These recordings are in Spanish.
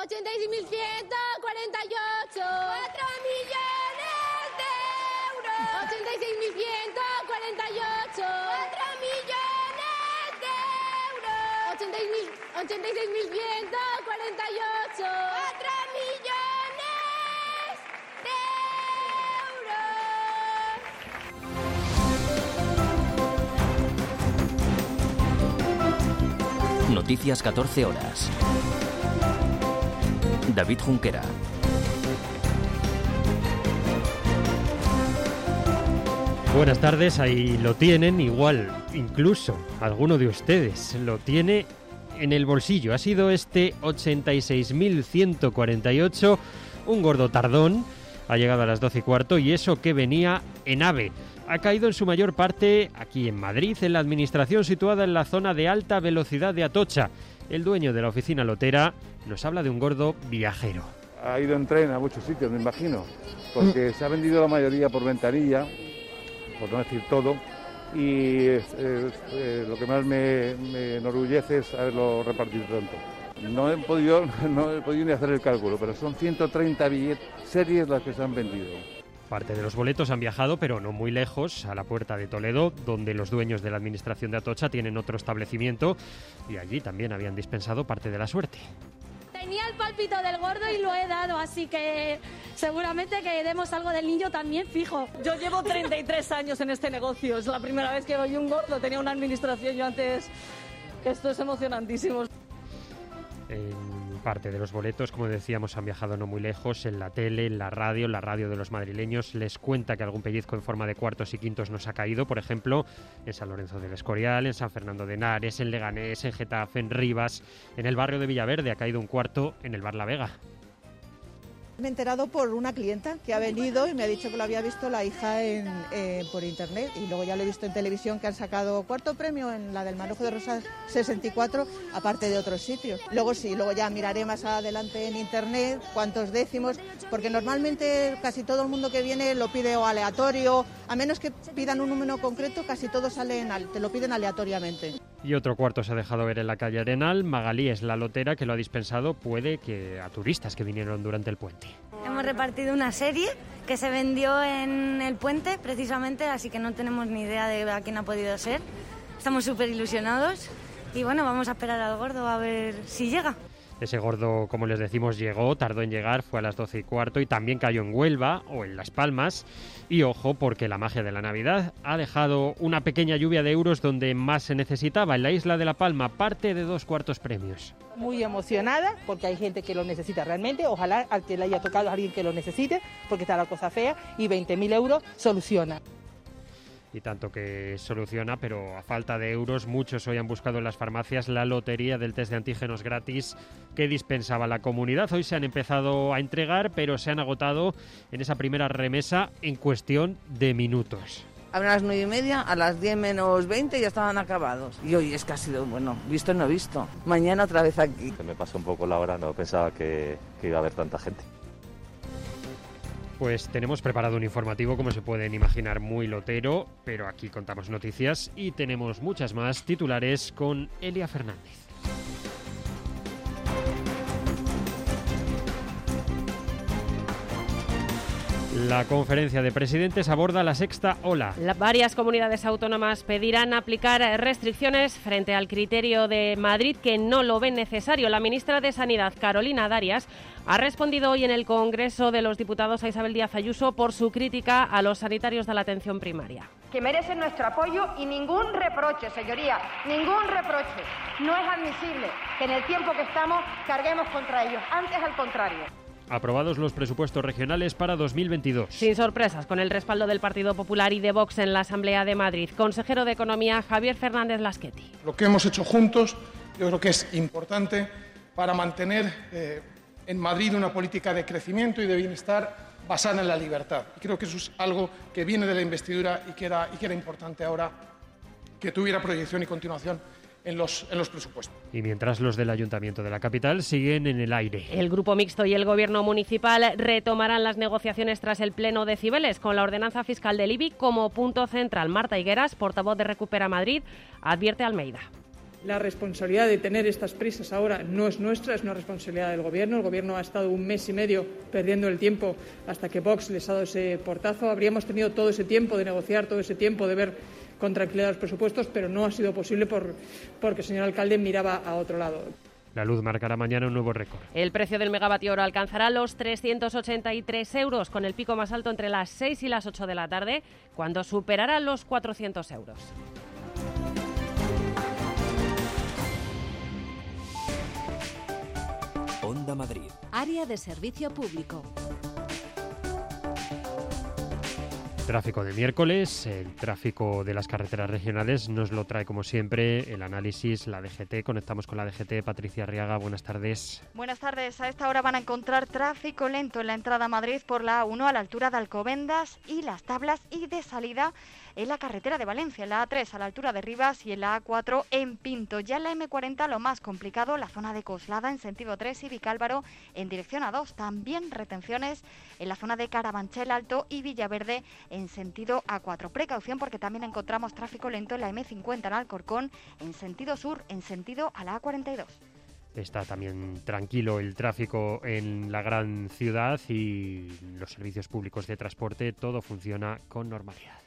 86.148. 4 millones de euros. 86.148. 4 millones de euros. 86.148. 4 millones de euros. Noticias 14 horas. David Junquera. Buenas tardes, ahí lo tienen, igual, incluso alguno de ustedes lo tiene en el bolsillo. Ha sido este 86.148, un gordo tardón, ha llegado a las 12:15 y eso que venía en AVE. Ha caído en su mayor parte aquí en Madrid, en la administración situada en la zona de alta velocidad de Atocha. El dueño de la oficina lotera nos habla de un gordo viajero. Ha ido en tren a muchos sitios, me imagino, porque se ha vendido la mayoría por ventanilla, por no decir todo, y lo que más me enorgullece es haberlo repartido tanto. No he podido ni hacer el cálculo, pero son 130 series las que se han vendido. Parte de los boletos han viajado, pero no muy lejos, a la Puerta de Toledo, donde los dueños de la administración de Atocha tienen otro establecimiento y allí también habían dispensado parte de la suerte. Tenía el pálpito del gordo y lo he dado, así que seguramente que demos algo del niño también fijo. Yo llevo 33 años en este negocio, es la primera vez que doy un gordo, tenía una administración yo antes. Esto es emocionantísimo. En parte de los boletos, como decíamos, han viajado no muy lejos, en la tele, en la radio de los madrileños les cuenta que algún pellizco en forma de cuartos y quintos nos ha caído, por ejemplo, en San Lorenzo del Escorial, en San Fernando de Henares, en Leganés, en Getafe, en Rivas, en el barrio de Villaverde ha caído un cuarto en el bar La Vega. Me he enterado por una clienta que ha venido y me ha dicho que lo había visto la hija por internet y luego ya lo he visto en televisión que han sacado cuarto premio en la del Manojo de Rosas 64, aparte de otros sitios. Luego ya miraré más adelante en internet cuántos décimos, porque normalmente casi todo el mundo que viene lo pide o aleatorio, a menos que pidan un número concreto, casi todos te lo piden aleatoriamente. Y otro cuarto se ha dejado ver en la calle Arenal. Magalí es la lotera que lo ha dispensado, puede que a turistas que vinieron durante el puente. Hemos repartido una serie que se vendió en el puente precisamente, así que no tenemos ni idea de a quién ha podido ser. Estamos súper ilusionados y bueno, vamos a esperar al gordo a ver si llega. Ese gordo, como les decimos, llegó, tardó en llegar, fue a las 12:15 y también cayó en Huelva o en Las Palmas. Y ojo, porque la magia de la Navidad ha dejado una pequeña lluvia de euros donde más se necesitaba, en la isla de La Palma, parte de 2 cuartos premios. Muy emocionada porque hay gente que lo necesita realmente, ojalá al que le haya tocado a alguien que lo necesite, porque está la cosa fea y 20.000 euros soluciona. Y tanto que soluciona, pero a falta de euros, muchos hoy han buscado en las farmacias la lotería del test de antígenos gratis que dispensaba la comunidad. Hoy se han empezado a entregar, pero se han agotado en esa primera remesa en cuestión de minutos. Abren a las 9:30, a las 10 menos 20 ya estaban acabados. Y hoy es que ha sido, bueno, visto y no visto. Mañana otra vez aquí. Se me pasó un poco la hora, no pensaba que iba a haber tanta gente. Pues tenemos preparado un informativo, como se pueden imaginar, muy lotero, pero aquí contamos noticias y tenemos muchas más titulares con Elia Fernández. La conferencia de presidentes aborda la sexta ola. Varias comunidades autónomas pedirán aplicar restricciones frente al criterio de Madrid, que no lo ven necesario. La ministra de Sanidad, Carolina Darias, ha respondido hoy en el Congreso de los Diputados a Isabel Díaz Ayuso por su crítica a los sanitarios de la atención primaria. Que merecen nuestro apoyo y ningún reproche, señoría, ningún reproche. No es admisible que en el tiempo que estamos carguemos contra ellos, antes al contrario. Aprobados los presupuestos regionales para 2022. Sin sorpresas, con el respaldo del Partido Popular y de Vox en la Asamblea de Madrid. Consejero de Economía, Javier Fernández Lasqueti. Lo que hemos hecho juntos, yo creo que es importante para mantener en Madrid una política de crecimiento y de bienestar basada en la libertad. Y creo que eso es algo que viene de la investidura y que era importante ahora que tuviera proyección y continuación en los presupuestos. Y mientras, los del Ayuntamiento de la capital siguen en el aire. El Grupo Mixto y el Gobierno Municipal retomarán las negociaciones tras el Pleno de Cibeles, con la ordenanza fiscal del IBI como punto central. Marta Higueras, portavoz de Recupera Madrid, advierte a Almeida. La responsabilidad de tener estas prisas ahora no es nuestra, es una responsabilidad del Gobierno. El Gobierno ha estado 1 mes y medio perdiendo el tiempo hasta que Vox les ha dado ese portazo. Habríamos tenido todo ese tiempo de negociar, todo ese tiempo de ver con tranquilidad los presupuestos, pero no ha sido posible porque el señor alcalde miraba a otro lado. La luz marcará mañana un nuevo récord. El precio del megavatio hora alcanzará los 383 euros, con el pico más alto entre las 6 y las 8 de la tarde, cuando superará los 400 euros. Onda Madrid. Área de servicio público. Tráfico de miércoles, el tráfico de las carreteras regionales nos lo trae como siempre el análisis, la DGT. Conectamos con la DGT. Patricia Arriaga, buenas tardes. Buenas tardes. A esta hora van a encontrar tráfico lento en la entrada a Madrid por la A1 a la altura de Alcobendas y Las Tablas, y de salida en la carretera de Valencia, en la A3 a la altura de Rivas y en la A4 en Pinto. Ya en la M40 lo más complicado, la zona de Coslada en sentido 3 y Vicálvaro en dirección A2. También retenciones en la zona de Carabanchel Alto y Villaverde en sentido A4. Precaución porque también encontramos tráfico lento en la M50 en Alcorcón en sentido sur, en sentido a la A42. Está también tranquilo el tráfico en la gran ciudad y los servicios públicos de transporte, todo funciona con normalidad.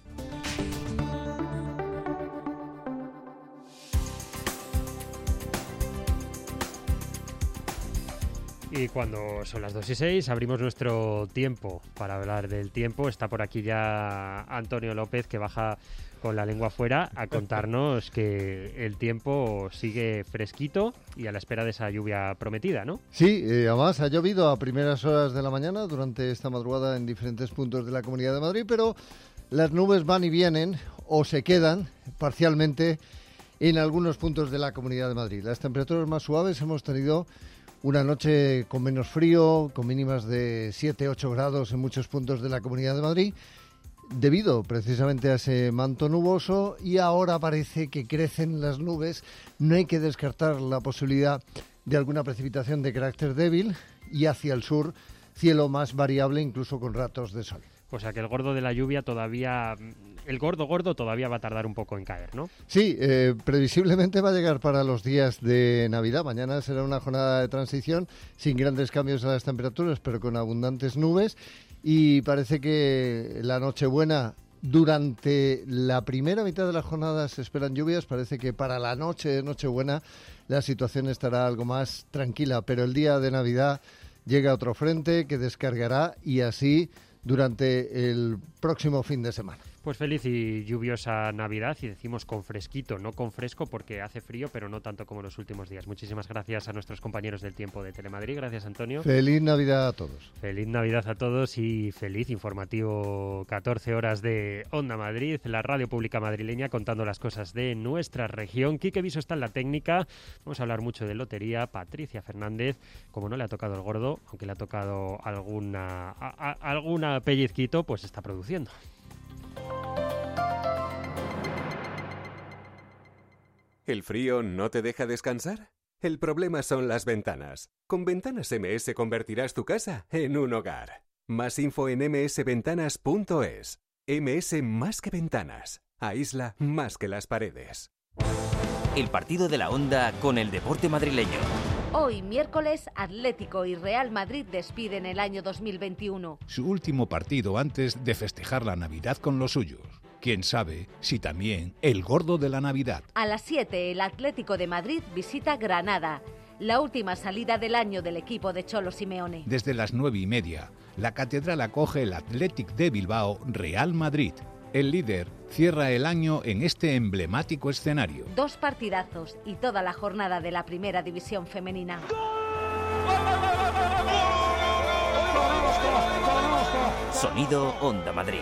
Y cuando son las 2:06 abrimos nuestro tiempo para hablar del tiempo. Está por aquí ya Antonio López, que baja con la lengua afuera a contarnos que el tiempo sigue fresquito y a la espera de esa lluvia prometida, ¿no? Sí, además ha llovido a primeras horas de la mañana durante esta madrugada en diferentes puntos de la Comunidad de Madrid, pero las nubes van y vienen o se quedan parcialmente en algunos puntos de la Comunidad de Madrid. Las temperaturas más suaves hemos tenido una noche con menos frío, con mínimas de 7-8 grados en muchos puntos de la Comunidad de Madrid, debido precisamente a ese manto nuboso, y ahora parece que crecen las nubes. No hay que descartar la posibilidad de alguna precipitación de carácter débil, y hacia el sur cielo más variable, incluso con ratos de sol. O sea que el gordo de la lluvia todavía, el gordo todavía va a tardar un poco en caer, ¿no? Sí, previsiblemente va a llegar para los días de Navidad. Mañana será una jornada de transición sin grandes cambios a las temperaturas, pero con abundantes nubes. Y parece que la Nochebuena, durante la primera mitad de la jornada se esperan lluvias. Parece que para la noche de Nochebuena la situación estará algo más tranquila, pero el día de Navidad llega otro frente que descargará, y así durante el próximo fin de semana. Pues feliz y lluviosa Navidad, y decimos con fresquito, no con fresco, porque hace frío, pero no tanto como en los últimos días. Muchísimas gracias a nuestros compañeros del tiempo de Telemadrid. Gracias, Antonio. Feliz Navidad a todos. Feliz Navidad a todos y feliz informativo 14 horas de Onda Madrid, la radio pública madrileña, contando las cosas de nuestra región. Quique Viso está en la técnica. Vamos a hablar mucho de lotería. Patricia Fernández, como no le ha tocado el gordo, aunque le ha tocado alguna pellizquito, pues está produciendo. ¿El frío no te deja descansar? El problema son las ventanas. Con Ventanas MS convertirás tu casa en un hogar. Más info en msventanas.es. MS más que ventanas. Aísla más que las paredes. El partido de la Onda con el deporte madrileño. Hoy, miércoles, Atlético y Real Madrid despiden el año 2021. Su último partido antes de festejar la Navidad con los suyos. Quién sabe si también el gordo de la Navidad. A las 7, el Atlético de Madrid visita Granada, la última salida del año del equipo de Cholo Simeone. Desde las 9:30, la catedral acoge el Athletic de Bilbao Real Madrid. El líder cierra el año en este emblemático escenario. 2 partidazos y toda la jornada de la Primera División Femenina. Sonido Onda Madrid.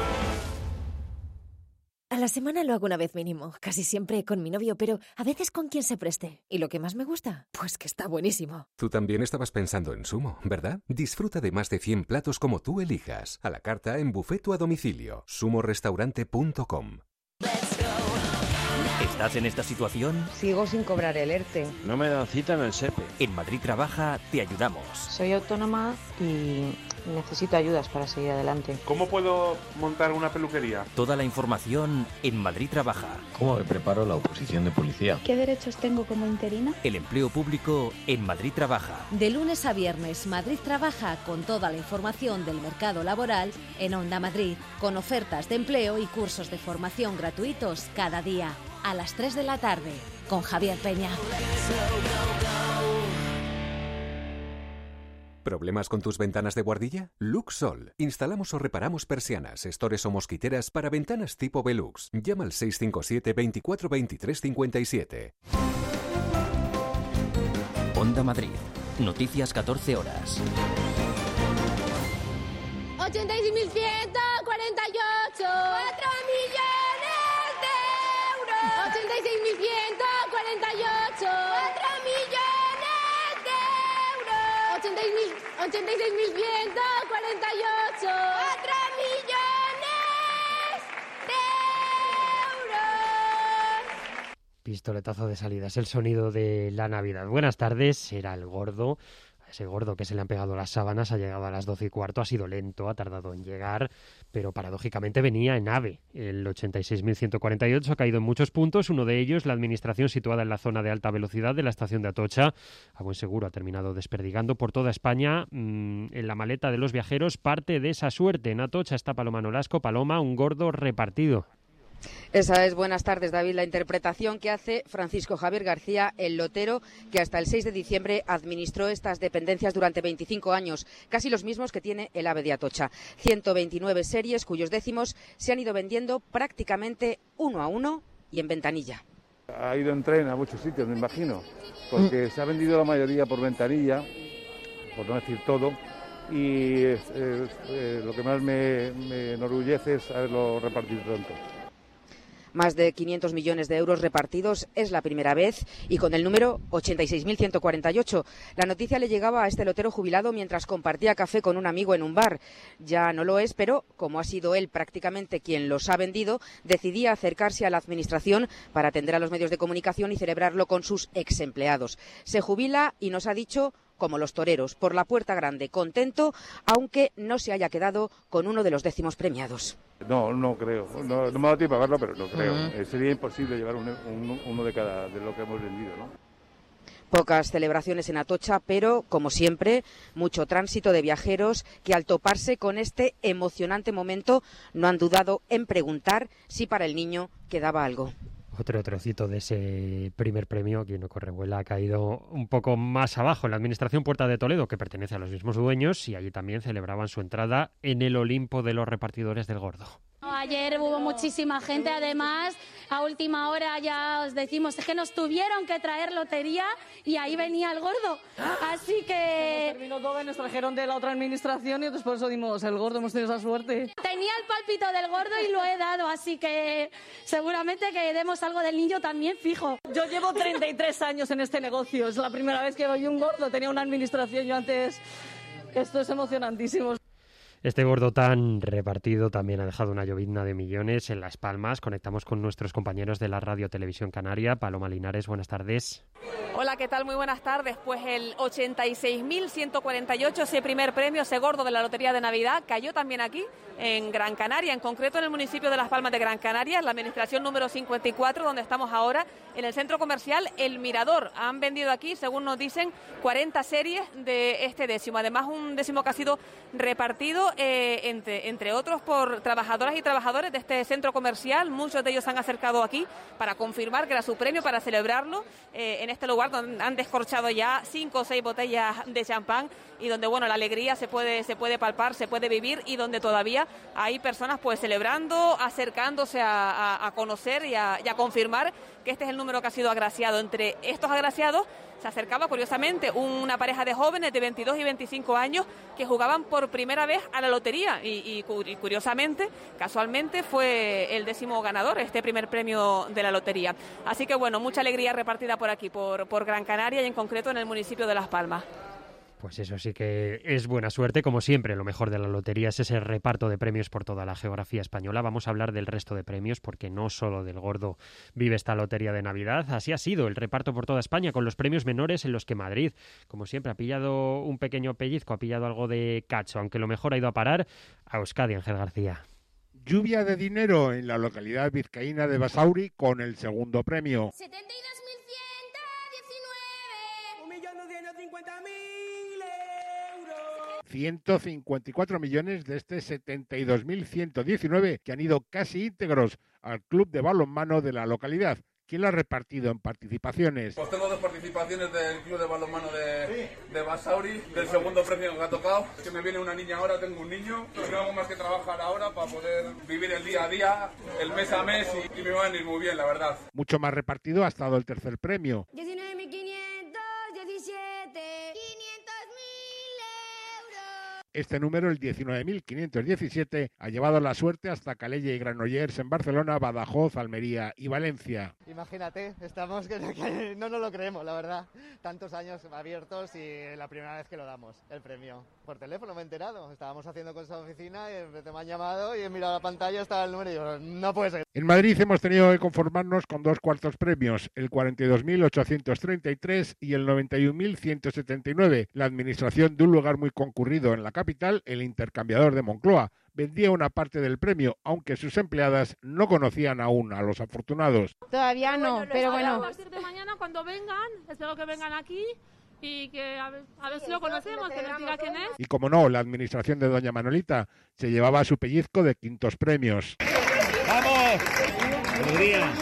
A la semana lo hago una vez mínimo, casi siempre con mi novio, pero a veces con quien se preste. ¿Y lo que más me gusta? Pues que está buenísimo. Tú también estabas pensando en Sumo, ¿verdad? Disfruta de más de 100 platos como tú elijas. A la carta en buffet o a domicilio. sumorestaurante.com. ¿Estás en esta situación? Sigo sin cobrar el ERTE. No me dan cita en el SEPE. En Madrid Trabaja te ayudamos. Soy autónoma y necesito ayudas para seguir adelante. ¿Cómo puedo montar una peluquería? Toda la información en Madrid Trabaja. ¿Cómo me preparo la oposición de policía? ¿Qué derechos tengo como interina? El empleo público en Madrid Trabaja. De lunes a viernes, Madrid Trabaja con toda la información del mercado laboral en Onda Madrid, con ofertas de empleo y cursos de formación gratuitos cada día, a las 3 de la tarde, con Javier Peña. ¿Problemas con tus ventanas de buhardilla? Luxol. Instalamos o reparamos persianas, estores o mosquiteras para ventanas tipo Velux. Llama al 657 24 23 57. Onda Madrid. Noticias 14 horas. 86.148. 4 millones de euros. 86.148. 4 millones de euros. 86.148. 4 millones de euros. Pistoletazo de salida, es el sonido de la Navidad. Buenas tardes, era el gordo. Ese gordo que se le han pegado las sábanas ha llegado a las 12:15, ha sido lento, ha tardado en llegar, pero paradójicamente venía en AVE. El 86.148 ha caído en muchos puntos, uno de ellos la administración situada en la zona de alta velocidad de la estación de Atocha. A buen seguro ha terminado desperdigando por toda España. En la maleta de los viajeros parte de esa suerte. En Atocha está Paloma Nolasco. Paloma, un gordo repartido. Esa es, buenas tardes, David, la interpretación que hace Francisco Javier García, el lotero, que hasta el 6 de diciembre administró estas dependencias durante 25 años, casi los mismos que tiene el AVE de Atocha. 129 series cuyos décimos se han ido vendiendo prácticamente uno a uno y en ventanilla. Ha ido en tren a muchos sitios, me imagino, porque se ha vendido la mayoría por ventanilla, por no decir todo, y lo que más me enorgullece es haberlo repartido tanto. Más de 500 millones de euros repartidos es la primera vez y con el número 86.148. La noticia le llegaba a este lotero jubilado mientras compartía café con un amigo en un bar. Ya no lo es, pero como ha sido él prácticamente quien los ha vendido, decidía acercarse a la administración para atender a los medios de comunicación y celebrarlo con sus ex empleados. Se jubila y nos ha dicho, como los toreros, por la puerta grande, contento, aunque no se haya quedado con uno de los décimos premiados. No creo. No me ha dado tiempo a verlo, pero no creo. Sería imposible llevar uno de cada de lo que hemos vendido, ¿no? Pocas celebraciones en Atocha, pero, como siempre, mucho tránsito de viajeros que al toparse con este emocionante momento no han dudado en preguntar si para el niño quedaba algo. Otro trocito de ese primer premio, aquí no corre vuela, ha caído un poco más abajo en la Administración Puerta de Toledo, que pertenece a los mismos dueños, y allí también celebraban su entrada en el Olimpo de los repartidores del gordo. Ayer hubo muchísima gente, además, a última hora ya os decimos, es que nos tuvieron que traer lotería y ahí venía el gordo, así que... Terminó todo y nos trajeron de la otra administración y después por eso dimos el gordo, hemos tenido esa suerte. Tenía el pálpito del gordo y lo he dado, así que seguramente que demos algo del niño también fijo. Yo llevo 33 años en este negocio, es la primera vez que doy un gordo, tenía una administración yo antes, esto es emocionantísimo. Este gordo tan repartido también ha dejado una llovizna de millones en Las Palmas. Conectamos con nuestros compañeros de la Radio Televisión Canaria. Paloma Linares, buenas tardes. Hola, ¿qué tal? Muy buenas tardes. Pues el 86.148, ese primer premio, ese gordo de la Lotería de Navidad, cayó también aquí, en Gran Canaria, en concreto en el municipio de Las Palmas de Gran Canaria, en la administración número 54, donde estamos ahora, en el centro comercial El Mirador. Han vendido aquí, según nos dicen, 40 series de este décimo. Además, un décimo que ha sido repartido, entre otros, por trabajadoras y trabajadores de este centro comercial. Muchos de ellos se han acercado aquí para confirmar que era su premio, para celebrarlo en este lugar donde han descorchado ya 5 o 6 botellas de champán y donde, bueno, la alegría se puede palpar, se puede vivir, y donde todavía hay personas pues celebrando, acercándose a conocer y a confirmar que este es el número que ha sido agraciado. Entre estos agraciados se acercaba, curiosamente, una pareja de jóvenes de 22 y 25 años que jugaban por primera vez a la lotería y curiosamente, casualmente, fue el décimo ganador, este primer premio de la lotería. Así que, bueno, mucha alegría repartida por aquí, por Gran Canaria y en concreto en el municipio de Las Palmas. Pues eso sí que es buena suerte, como siempre. Lo mejor de la lotería es ese reparto de premios por toda la geografía española. Vamos a hablar del resto de premios, porque no solo del gordo vive esta lotería de Navidad. Así ha sido el reparto por toda España, con los premios menores en los que Madrid, como siempre, ha pillado un pequeño pellizco, ha pillado algo de cacho, aunque lo mejor ha ido a parar a Euskadi, Ángel García. Lluvia de dinero en la localidad vizcaína de Basauri con el segundo premio. 72.119. 1.250.000 euros. 154 millones de este 72.119 que han ido casi íntegros al club de balonmano de la localidad. ¿Quién lo ha repartido en participaciones? Pues tengo 2 participaciones del club de balonmano de Basauri, del segundo premio que me ha tocado. Es que me viene una niña ahora, tengo un niño, pero no hago más que trabajar ahora para poder vivir el día a día, el mes a mes y me va a venir muy bien, la verdad. Mucho más repartido ha estado el tercer premio. 19.517. 500.000 euros. Este número, el 19.517, ha llevado la suerte hasta Calella y Granollers en Barcelona, Badajoz, Almería y Valencia. Imagínate, estamos que no nos lo creemos, la verdad. Tantos años abiertos y la primera vez que lo damos, el premio. Por teléfono me he enterado, estábamos haciendo cosas de oficina y me han llamado y he mirado la pantalla, estaba el número y digo, no puede ser. En Madrid hemos tenido que conformarnos con 2 cuartos premios, el 42.833 y el 91.179. La administración de un lugar muy concurrido en la capital, el Intercambiador de Moncloa, vendía una parte del premio, aunque sus empleadas no conocían aún a los afortunados. Todavía no, pero bueno. A partir de mañana, cuando vengan, espero que vengan aquí y que a ver si lo conocemos, que nos diga quién es. Y como no, la administración de doña Manolita se llevaba su pellizco de quintos premios. ¡Vamos! Buenos días.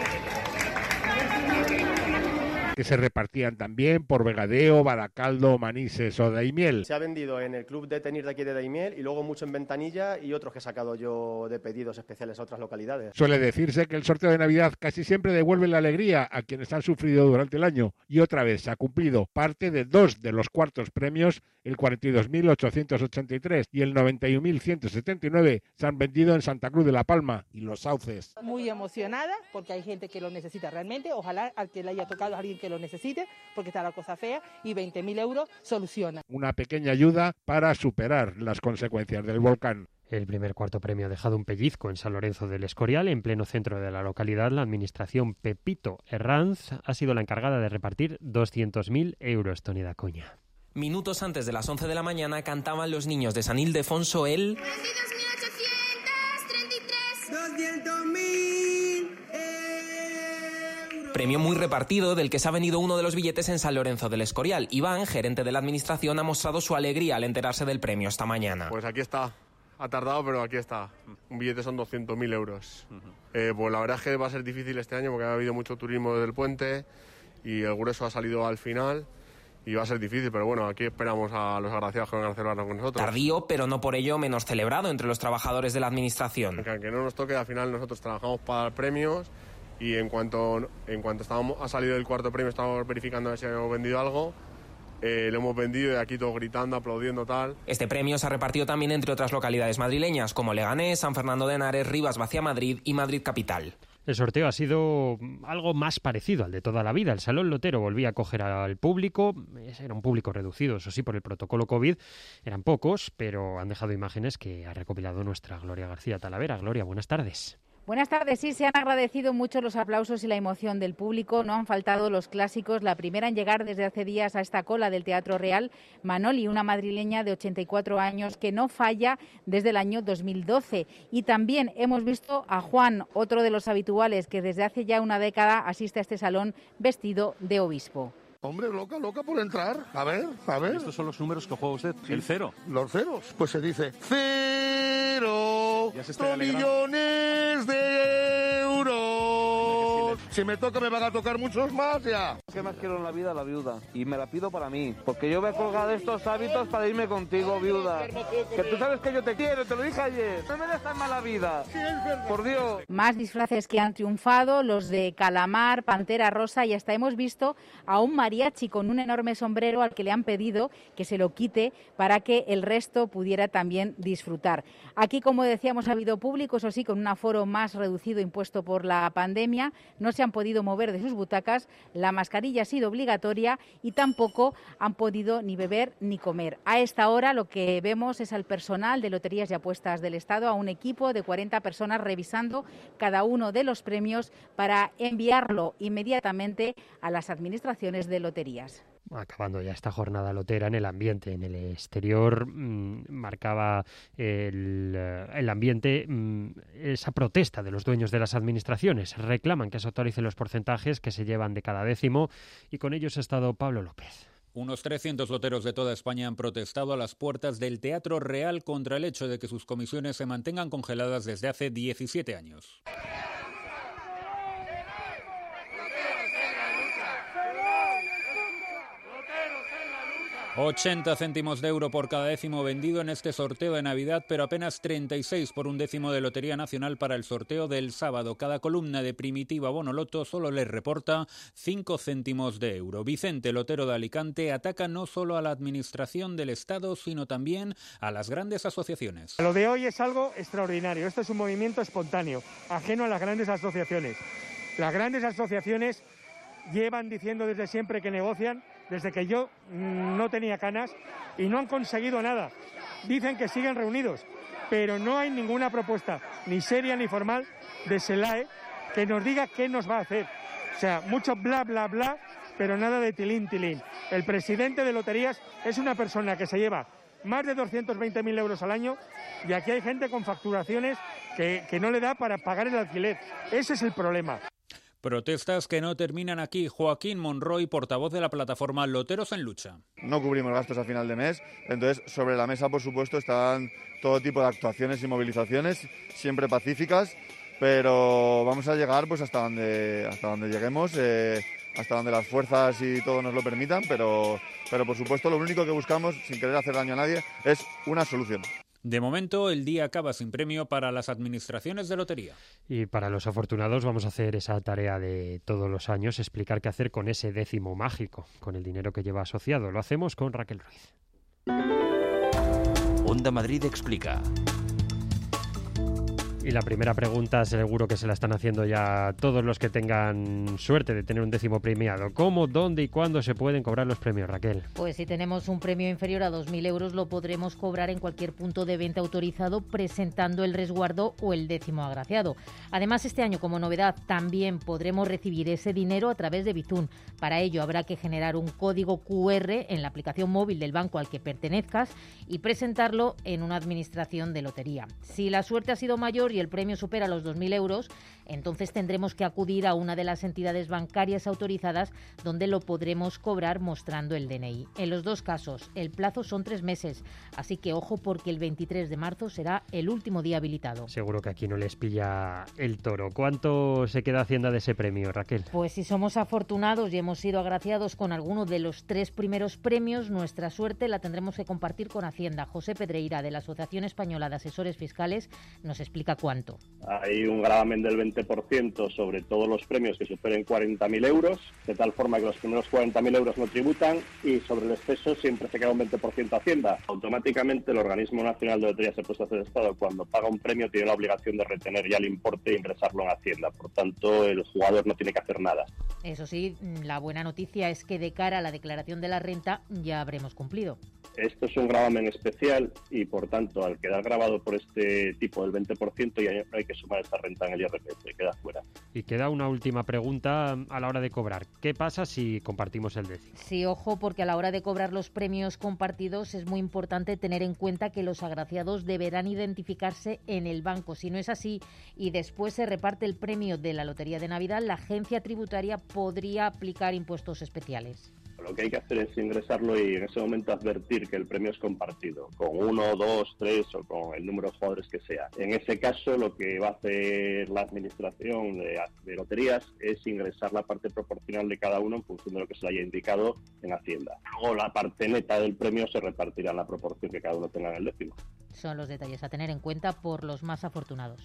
Que se repartían también por Vegadeo, Baracaldo, Manises o Daimiel. Se ha vendido en el club de tenis de aquí de Daimiel y luego mucho en Ventanilla y otros que he sacado yo de pedidos especiales a otras localidades. Suele decirse que el sorteo de Navidad casi siempre devuelve la alegría a quienes han sufrido durante el año y otra vez se ha cumplido. Parte de 2 de los cuartos premios, el 42.883 y el 91.179, se han vendido en Santa Cruz de la Palma y Los Sauces. Muy emocionada porque hay gente que lo necesita realmente, ojalá al que le haya tocado a alguien que lo necesite, porque está la cosa fea, y 20.000 euros soluciona. Una pequeña ayuda para superar las consecuencias del volcán. El primer cuarto premio ha dejado un pellizco en San Lorenzo del Escorial, en pleno centro de la localidad. La administración Pepito Herranz ha sido la encargada de repartir 200.000 euros, Toni Dacoña. Minutos antes de las 11 de la mañana cantaban los niños de San Ildefonso el... 22.833. 200.000 euros. Premio muy repartido, del que se ha vendido uno de los billetes en San Lorenzo del Escorial. Iván, gerente de la administración, ha mostrado su alegría al enterarse del premio esta mañana. Pues aquí está. Ha tardado, pero aquí está. Un billete son 200.000 euros. Pues la verdad es que va a ser difícil este año porque ha habido mucho turismo desde el puente y el grueso ha salido al final. Y va a ser difícil, pero bueno, aquí esperamos a los agraciados que vengan a celebrarlo con nosotros. Tardío, pero no por ello menos celebrado entre los trabajadores de la administración. Aunque no nos toque, al final nosotros trabajamos para dar premios y en cuanto ha salido el cuarto premio, estamos verificando a ver si hemos vendido algo. Lo hemos vendido y aquí todos gritando, aplaudiendo, tal. Este premio se ha repartido también entre otras localidades madrileñas como Leganés, San Fernando de Henares, Rivas Vacia Madrid y Madrid Capital. El sorteo ha sido algo más parecido al de toda la vida. El Salón Lotero volvía a acoger al público. Era un público reducido, eso sí, por el protocolo COVID. Eran pocos, pero han dejado imágenes que ha recopilado nuestra Gloria García Talavera. Gloria, buenas tardes. Buenas tardes. Sí, se han agradecido mucho los aplausos y la emoción del público. No han faltado los clásicos. La primera en llegar desde hace días a esta cola del Teatro Real, Manoli, una madrileña de 84 años que no falla desde el año 2012. Y también hemos visto a Juan, otro de los habituales que desde hace ya una década asiste a este salón vestido de obispo. Hombre, loca por entrar. A ver. Estos son los números que juega usted. Sí. El cero. Los ceros. Pues se dice 0 millones de euros. Si me toca, me van a tocar muchos más ya. ¿Qué más quiero en la vida? La viuda. Y me la pido para mí. Porque yo voy a colgar estos hábitos para irme contigo, viuda. Que tú sabes que yo te quiero, te lo dije ayer. No me des tan mala vida. Por Dios. Más disfraces que han triunfado, los de calamar, pantera rosa, y hasta hemos visto a un mariachi con un enorme sombrero al que le han pedido que se lo quite para que el resto pudiera también disfrutar. Aquí, como decíamos, ha habido público, eso sí, con un aforo más reducido impuesto por la pandemia. No se han han podido mover de sus butacas, la mascarilla ha sido obligatoria y tampoco han podido ni beber ni comer. A esta hora lo que vemos es al personal de Loterías y Apuestas del Estado, a un equipo de 40 personas revisando cada uno de los premios para enviarlo inmediatamente a las administraciones de loterías. Acabando ya esta jornada lotera, en el ambiente, en el exterior, marcaba el ambiente esa protesta de los dueños de las administraciones. Reclaman que se actualicen los porcentajes que se llevan de cada décimo y con ellos ha estado Pablo López. Unos 300 loteros de toda España han protestado a las puertas del Teatro Real contra el hecho de que sus comisiones se mantengan congeladas desde hace 17 años. 80 céntimos de euro por cada décimo vendido en este sorteo de Navidad, pero apenas 36 por un décimo de Lotería Nacional para el sorteo del sábado. Cada columna de Primitiva Bonoloto solo les reporta 5 céntimos de euro. Vicente, lotero de Alicante, ataca no solo a la administración del Estado, sino también a las grandes asociaciones. Lo de hoy es algo extraordinario. Esto es un movimiento espontáneo, ajeno a las grandes asociaciones. Las grandes asociaciones llevan diciendo desde siempre que negocian, desde que yo no tenía canas, y no han conseguido nada. Dicen que siguen reunidos, pero no hay ninguna propuesta, ni seria ni formal, de SELAE que nos diga qué nos va a hacer. O sea, mucho bla, bla, bla, pero nada de tilín, tilín. El presidente de Loterías es una persona que se lleva más de 220.000 euros al año, y aquí hay gente con facturaciones que no le da para pagar el alquiler. Ese es el problema. Protestas que no terminan aquí. Joaquín Monroy, portavoz de la plataforma Loteros en Lucha. No cubrimos gastos a final de mes, entonces sobre la mesa, por supuesto, están todo tipo de actuaciones y movilizaciones, siempre pacíficas, pero vamos a llegar pues hasta donde lleguemos, hasta donde las fuerzas y todo nos lo permitan, pero por supuesto lo único que buscamos, sin querer hacer daño a nadie, es una solución. De momento, el día acaba sin premio para las administraciones de lotería. Y para los afortunados vamos a hacer esa tarea de todos los años, explicar qué hacer con ese décimo mágico, con el dinero que lleva asociado. Lo hacemos con Raquel Ruiz. Onda Madrid explica. Y la primera pregunta seguro que se la están haciendo ya todos los que tengan suerte de tener un décimo premiado. ¿Cómo, dónde y cuándo se pueden cobrar los premios, Raquel? Pues si tenemos un premio inferior a 2.000 euros lo podremos cobrar en cualquier punto de venta autorizado presentando el resguardo o el décimo agraciado. Además, este año como novedad también podremos recibir ese dinero a través de Bizum. Para ello habrá que generar un código QR en la aplicación móvil del banco al que pertenezcas y presentarlo en una administración de lotería. Si la suerte ha sido mayor y el premio supera los 2.000 euros, entonces tendremos que acudir a una de las entidades bancarias autorizadas donde lo podremos cobrar mostrando el DNI. En los dos casos, el plazo son 3 meses, así que ojo porque el 23 de marzo será el último día habilitado. Seguro que aquí no les pilla el toro. ¿Cuánto se queda Hacienda de ese premio, Raquel? Pues si somos afortunados y hemos sido agraciados con alguno de los 3 primeros premios, nuestra suerte la tendremos que compartir con Hacienda. José Pedreira, de la Asociación Española de Asesores Fiscales, nos explica cuánto. Hay un gravamen del 20% sobre todos los premios que superen 40.000 euros, de tal forma que los primeros 40.000 euros no tributan, y sobre el exceso siempre se queda un 20% Hacienda. Automáticamente el Organismo Nacional de Loterías y Apuestas del Estado, cuando paga un premio, tiene la obligación de retener ya el importe e ingresarlo en Hacienda. Por tanto, el jugador no tiene que hacer nada. Eso sí, la buena noticia es que de cara a la declaración de la renta ya habremos cumplido. Esto es un gravamen especial y, por tanto, al quedar grabado por este tipo del 20%, ya no hay que sumar esta renta en el IRPF, queda fuera. Y queda una última pregunta a la hora de cobrar. ¿Qué pasa si compartimos el décimo? Sí, ojo, porque a la hora de cobrar los premios compartidos es muy importante tener en cuenta que los agraciados deberán identificarse en el banco. Si no es así y después se reparte el premio de la Lotería de Navidad, la agencia tributaria podría aplicar impuestos especiales. Lo que hay que hacer es ingresarlo y en ese momento advertir que el premio es compartido, con 1, 2, 3 o con el número de jugadores que sea. En ese caso, lo que va a hacer la administración de loterías es ingresar la parte proporcional de cada uno en función de lo que se le haya indicado en Hacienda. Luego la parte neta del premio se repartirá en la proporción que cada uno tenga en el décimo. Son los detalles a tener en cuenta por los más afortunados.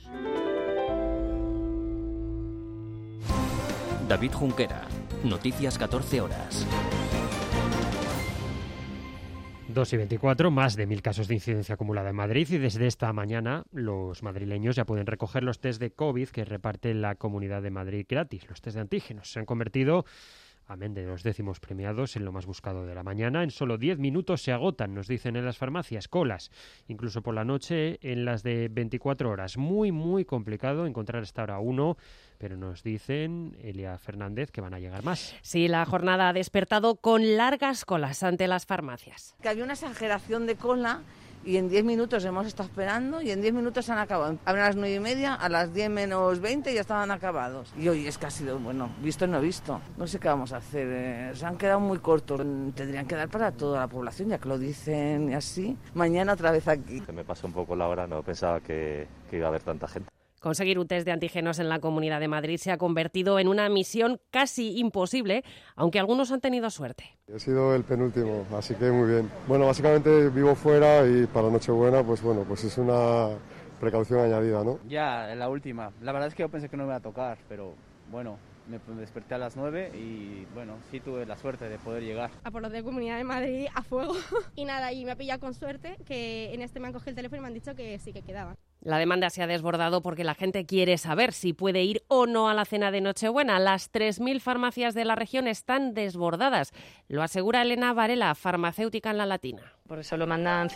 David Junquera, Noticias 14 horas. 2:24, más de 1.000 casos de incidencia acumulada en Madrid y desde esta mañana los madrileños ya pueden recoger los test de COVID que reparte la Comunidad de Madrid gratis. Los test de antígenos se han convertido, amén de los décimos premiados, en lo más buscado de la mañana. En solo 10 minutos se agotan, nos dicen en las farmacias, colas, incluso por la noche en las de 24 horas. Muy complicado encontrar hasta ahora uno, pero nos dicen, Elia Fernández, que van a llegar más. Sí, la jornada ha despertado con largas colas ante las farmacias. Que había una exageración de cola y en 10 minutos hemos estado esperando y en 10 minutos han acabado. Abren a las 9:30, a las 10 menos 20 ya estaban acabados. Y hoy es que ha sido, visto y no visto. No sé qué vamos a hacer, se han quedado muy cortos. Tendrían que dar para toda la población, ya que lo dicen y así. Mañana otra vez aquí. Se me pasó un poco la hora, no pensaba que iba a haber tanta gente. Conseguir un test de antígenos en la Comunidad de Madrid se ha convertido en una misión casi imposible, aunque algunos han tenido suerte. He sido el penúltimo, así que muy bien. Bueno, básicamente vivo fuera y para Nochebuena, pues es una precaución añadida, ¿no? Ya, la última. La verdad es que yo pensé que no me iba a tocar, pero bueno, me desperté a las 9 y sí tuve la suerte de poder llegar. A por los de Comunidad de Madrid a fuego. Y nada, y me ha pillado con suerte, que en me han cogido el teléfono y me han dicho que sí que quedaban. La demanda se ha desbordado porque la gente quiere saber si puede ir o no a la cena de Nochebuena. Las 3.000 farmacias de la región están desbordadas. Lo asegura Elena Varela, farmacéutica en La Latina. Por eso lo mandan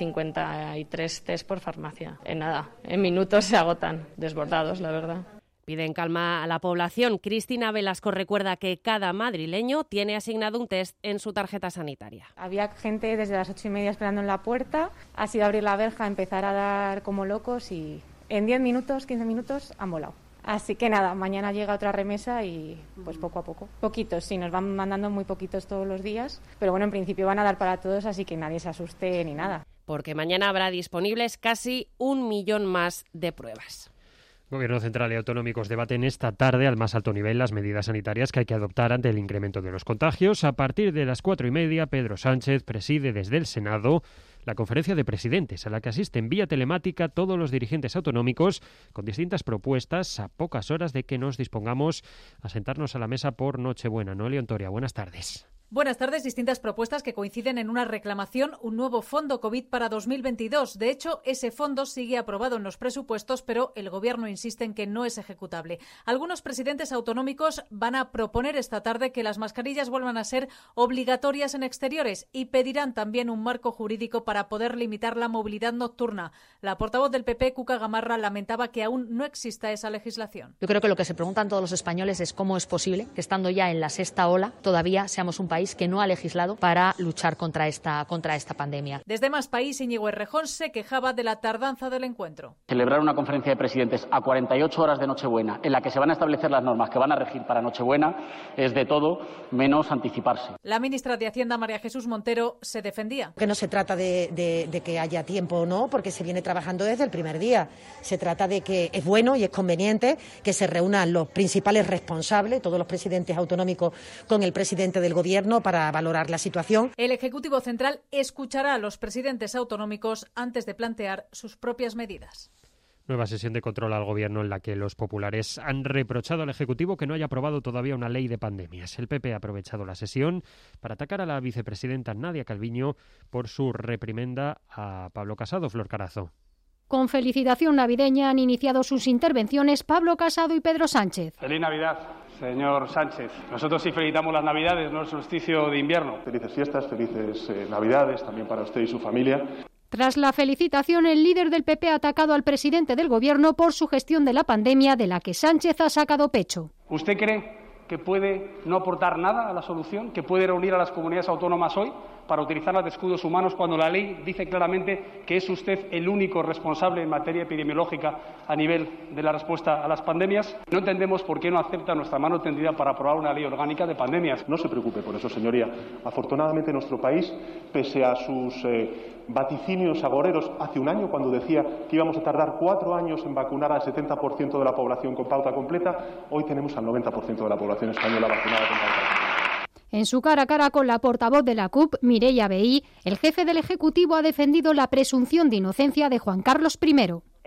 53 test por farmacia. En minutos se agotan, desbordados, la verdad. Piden calma a la población. Cristina Velasco recuerda que cada madrileño tiene asignado un test en su tarjeta sanitaria. Había gente desde las 8:30 esperando en la puerta. Ha sido abrir la verja, empezar a dar como locos y en 10 minutos, 15 minutos han volado. Así que nada, mañana llega otra remesa y pues poco a poco. Poquitos, sí, nos van mandando muy poquitos todos los días. Pero bueno, en principio van a dar para todos, así que nadie se asuste ni nada. Porque mañana habrá disponibles casi 1 millón más de pruebas. Gobierno central y autonómicos debaten esta tarde al más alto nivel las medidas sanitarias que hay que adoptar ante el incremento de los contagios. A partir de las 4:30, Pedro Sánchez preside desde el Senado la conferencia de presidentes, a la que asisten vía telemática todos los dirigentes autonómicos con distintas propuestas a pocas horas de que nos dispongamos a sentarnos a la mesa por Nochebuena. Noelia Ontoria, buenas tardes. Buenas tardes. Distintas propuestas que coinciden en una reclamación, un nuevo fondo COVID para 2022. De hecho, ese fondo sigue aprobado en los presupuestos, pero el Gobierno insiste en que no es ejecutable. Algunos presidentes autonómicos van a proponer esta tarde que las mascarillas vuelvan a ser obligatorias en exteriores y pedirán también un marco jurídico para poder limitar la movilidad nocturna. La portavoz del PP, Cuca Gamarra, lamentaba que aún no exista esa legislación. Yo creo que lo que se preguntan todos los españoles es cómo es posible que, estando ya en la sexta ola, todavía seamos un país que no ha legislado para luchar contra esta pandemia. Desde Más País, Íñigo Errejón se quejaba de la tardanza del encuentro. Celebrar una conferencia de presidentes a 48 horas de Nochebuena, en la que se van a establecer las normas que van a regir para Nochebuena, es de todo menos anticiparse. La ministra de Hacienda, María Jesús Montero, se defendía. Que no se trata de que haya tiempo o no, porque se viene trabajando desde el primer día. Se trata de que es bueno y es conveniente que se reúnan los principales responsables, todos los presidentes autonómicos, con el presidente del Gobierno para valorar la situación. El Ejecutivo Central escuchará a los presidentes autonómicos antes de plantear sus propias medidas. Nueva sesión de control al Gobierno en la que los populares han reprochado al Ejecutivo que no haya aprobado todavía una ley de pandemias. El PP ha aprovechado la sesión para atacar a la vicepresidenta Nadia Calviño por su reprimenda a Pablo Casado. Flor Carazo. Con felicitación navideña han iniciado sus intervenciones Pablo Casado y Pedro Sánchez. ¡Feliz Navidad, señor Sánchez! Nosotros sí felicitamos las Navidades, no el solsticio de invierno. Felices fiestas, felices Navidades también para usted y su familia. Tras la felicitación, el líder del PP ha atacado al presidente del Gobierno por su gestión de la pandemia, de la que Sánchez ha sacado pecho. ¿Usted cree que puede no aportar nada a la solución, que puede reunir a las comunidades autónomas hoy para utilizarlas de escudos humanos cuando la ley dice claramente que es usted el único responsable en materia epidemiológica a nivel de la respuesta a las pandemias? No entendemos por qué no acepta nuestra mano tendida para aprobar una ley orgánica de pandemias. No se preocupe por eso, señoría. Afortunadamente nuestro país, pese a sus vaticinios agoreros hace un año, cuando decía que íbamos a tardar 4 años en vacunar al 70% de la población con pauta completa, hoy tenemos al 90% de la población española vacunada con pauta completa. En su cara a cara con la portavoz de la CUP, Mireia Vehí, el jefe del Ejecutivo ha defendido la presunción de inocencia de Juan Carlos I.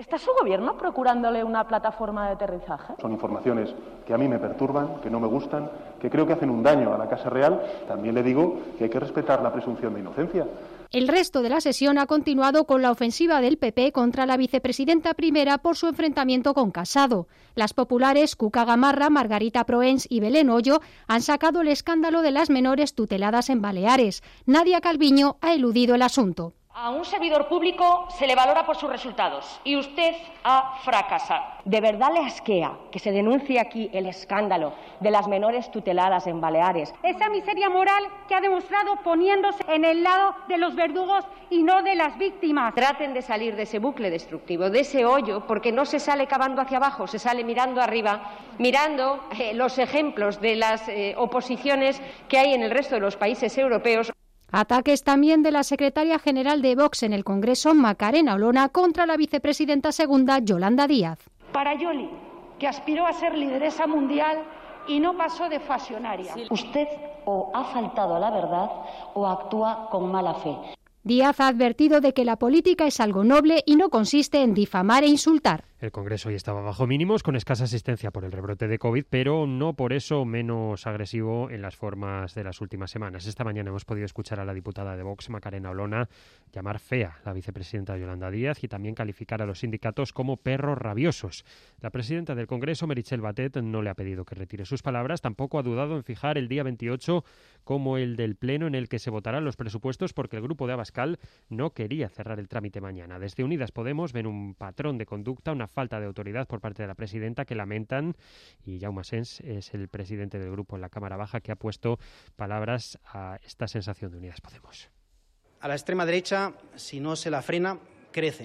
¿Está su gobierno procurándole una plataforma de aterrizaje? Son informaciones que a mí me perturban, que no me gustan, que creo que hacen un daño a la Casa Real. También le digo que hay que respetar la presunción de inocencia. El resto de la sesión ha continuado con la ofensiva del PP contra la vicepresidenta primera por su enfrentamiento con Casado. Las populares Cuca Gamarra, Margarita Proens y Belén Hoyo han sacado el escándalo de las menores tuteladas en Baleares. Nadia Calviño ha eludido el asunto. A un servidor público se le valora por sus resultados y usted ha fracasado. ¿De verdad le asquea que se denuncie aquí el escándalo de las menores tuteladas en Baleares? Esa miseria moral que ha demostrado poniéndose en el lado de los verdugos y no de las víctimas. Traten de salir de ese bucle destructivo, de ese hoyo, porque no se sale cavando hacia abajo, se sale mirando arriba, mirando los ejemplos de las oposiciones que hay en el resto de los países europeos. Ataques también de la secretaria general de Vox en el Congreso, Macarena Olona, contra la vicepresidenta segunda, Yolanda Díaz. Para Yoli, que aspiró a ser lideresa mundial y no pasó de pasionaria. Usted o ha faltado a la verdad o actúa con mala fe. Díaz ha advertido de que la política es algo noble y no consiste en difamar e insultar. El Congreso hoy estaba bajo mínimos, con escasa asistencia por el rebrote de COVID, pero no por eso menos agresivo en las formas de las últimas semanas. Esta mañana hemos podido escuchar a la diputada de Vox, Macarena Olona, llamar fea a la vicepresidenta Yolanda Díaz y también calificar a los sindicatos como perros rabiosos. La presidenta del Congreso, Meritxell Batet, no le ha pedido que retire sus palabras, tampoco ha dudado en fijar el día 28 como el del Pleno en el que se votarán los presupuestos, porque el grupo de Abascal no quería cerrar el trámite mañana. Desde Unidas Podemos ven un patrón de conducta, una falta de autoridad por parte de la presidenta que lamentan, y Jaume Asens es el presidente del grupo en la Cámara Baja que ha puesto palabras a esta sensación de Unidas Podemos. A la extrema derecha, si no se la frena, crece.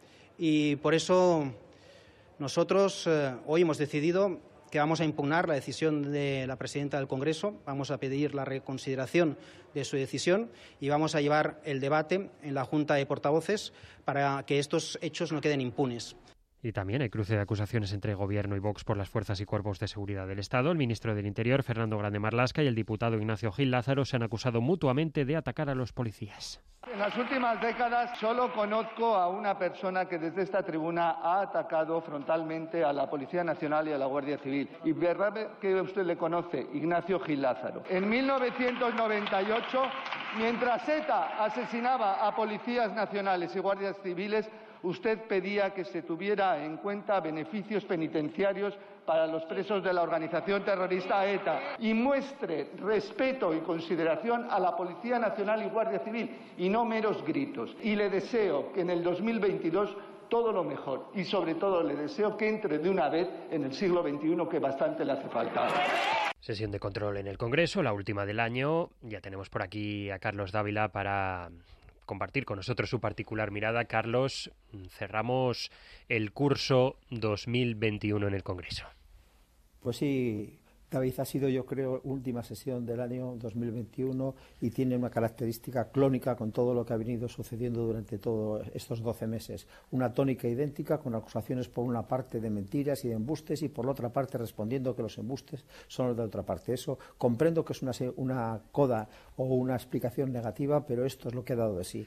Y por eso nosotros hoy hemos decidido que vamos a impugnar la decisión de la presidenta del Congreso, vamos a pedir la reconsideración de su decisión y vamos a llevar el debate en la Junta de Portavoces para que estos hechos no queden impunes. Y también hay cruce de acusaciones entre Gobierno y Vox por las fuerzas y cuerpos de seguridad del Estado. El ministro del Interior, Fernando Grande Marlaska, y el diputado Ignacio Gil Lázaro se han acusado mutuamente de atacar a los policías. En las últimas décadas solo conozco a una persona que desde esta tribuna ha atacado frontalmente a la Policía Nacional y a la Guardia Civil. Y verdad que usted le conoce, Ignacio Gil Lázaro. En 1998, mientras ETA asesinaba a policías nacionales y guardias civiles, usted pedía que se tuviera en cuenta beneficios penitenciarios para los presos de la organización terrorista ETA y muestre respeto y consideración a la Policía Nacional y Guardia Civil y no meros gritos. Y le deseo que en el 2022 todo lo mejor y sobre todo le deseo que entre de una vez en el siglo XXI, que bastante le hace falta. Sesión de control en el Congreso, la última del año. Ya tenemos por aquí a Carlos Dávila para compartir con nosotros su particular mirada. Carlos, cerramos el curso 2021 en el Congreso. Pues sí, David, ha sido, yo creo, última sesión del año 2021 y tiene una característica clónica con todo lo que ha venido sucediendo durante todos estos 12 meses. Una tónica idéntica, con acusaciones por una parte de mentiras y de embustes y por la otra parte respondiendo que los embustes son los de otra parte. Eso comprendo que es una coda o una explicación negativa, pero esto es lo que ha dado de sí.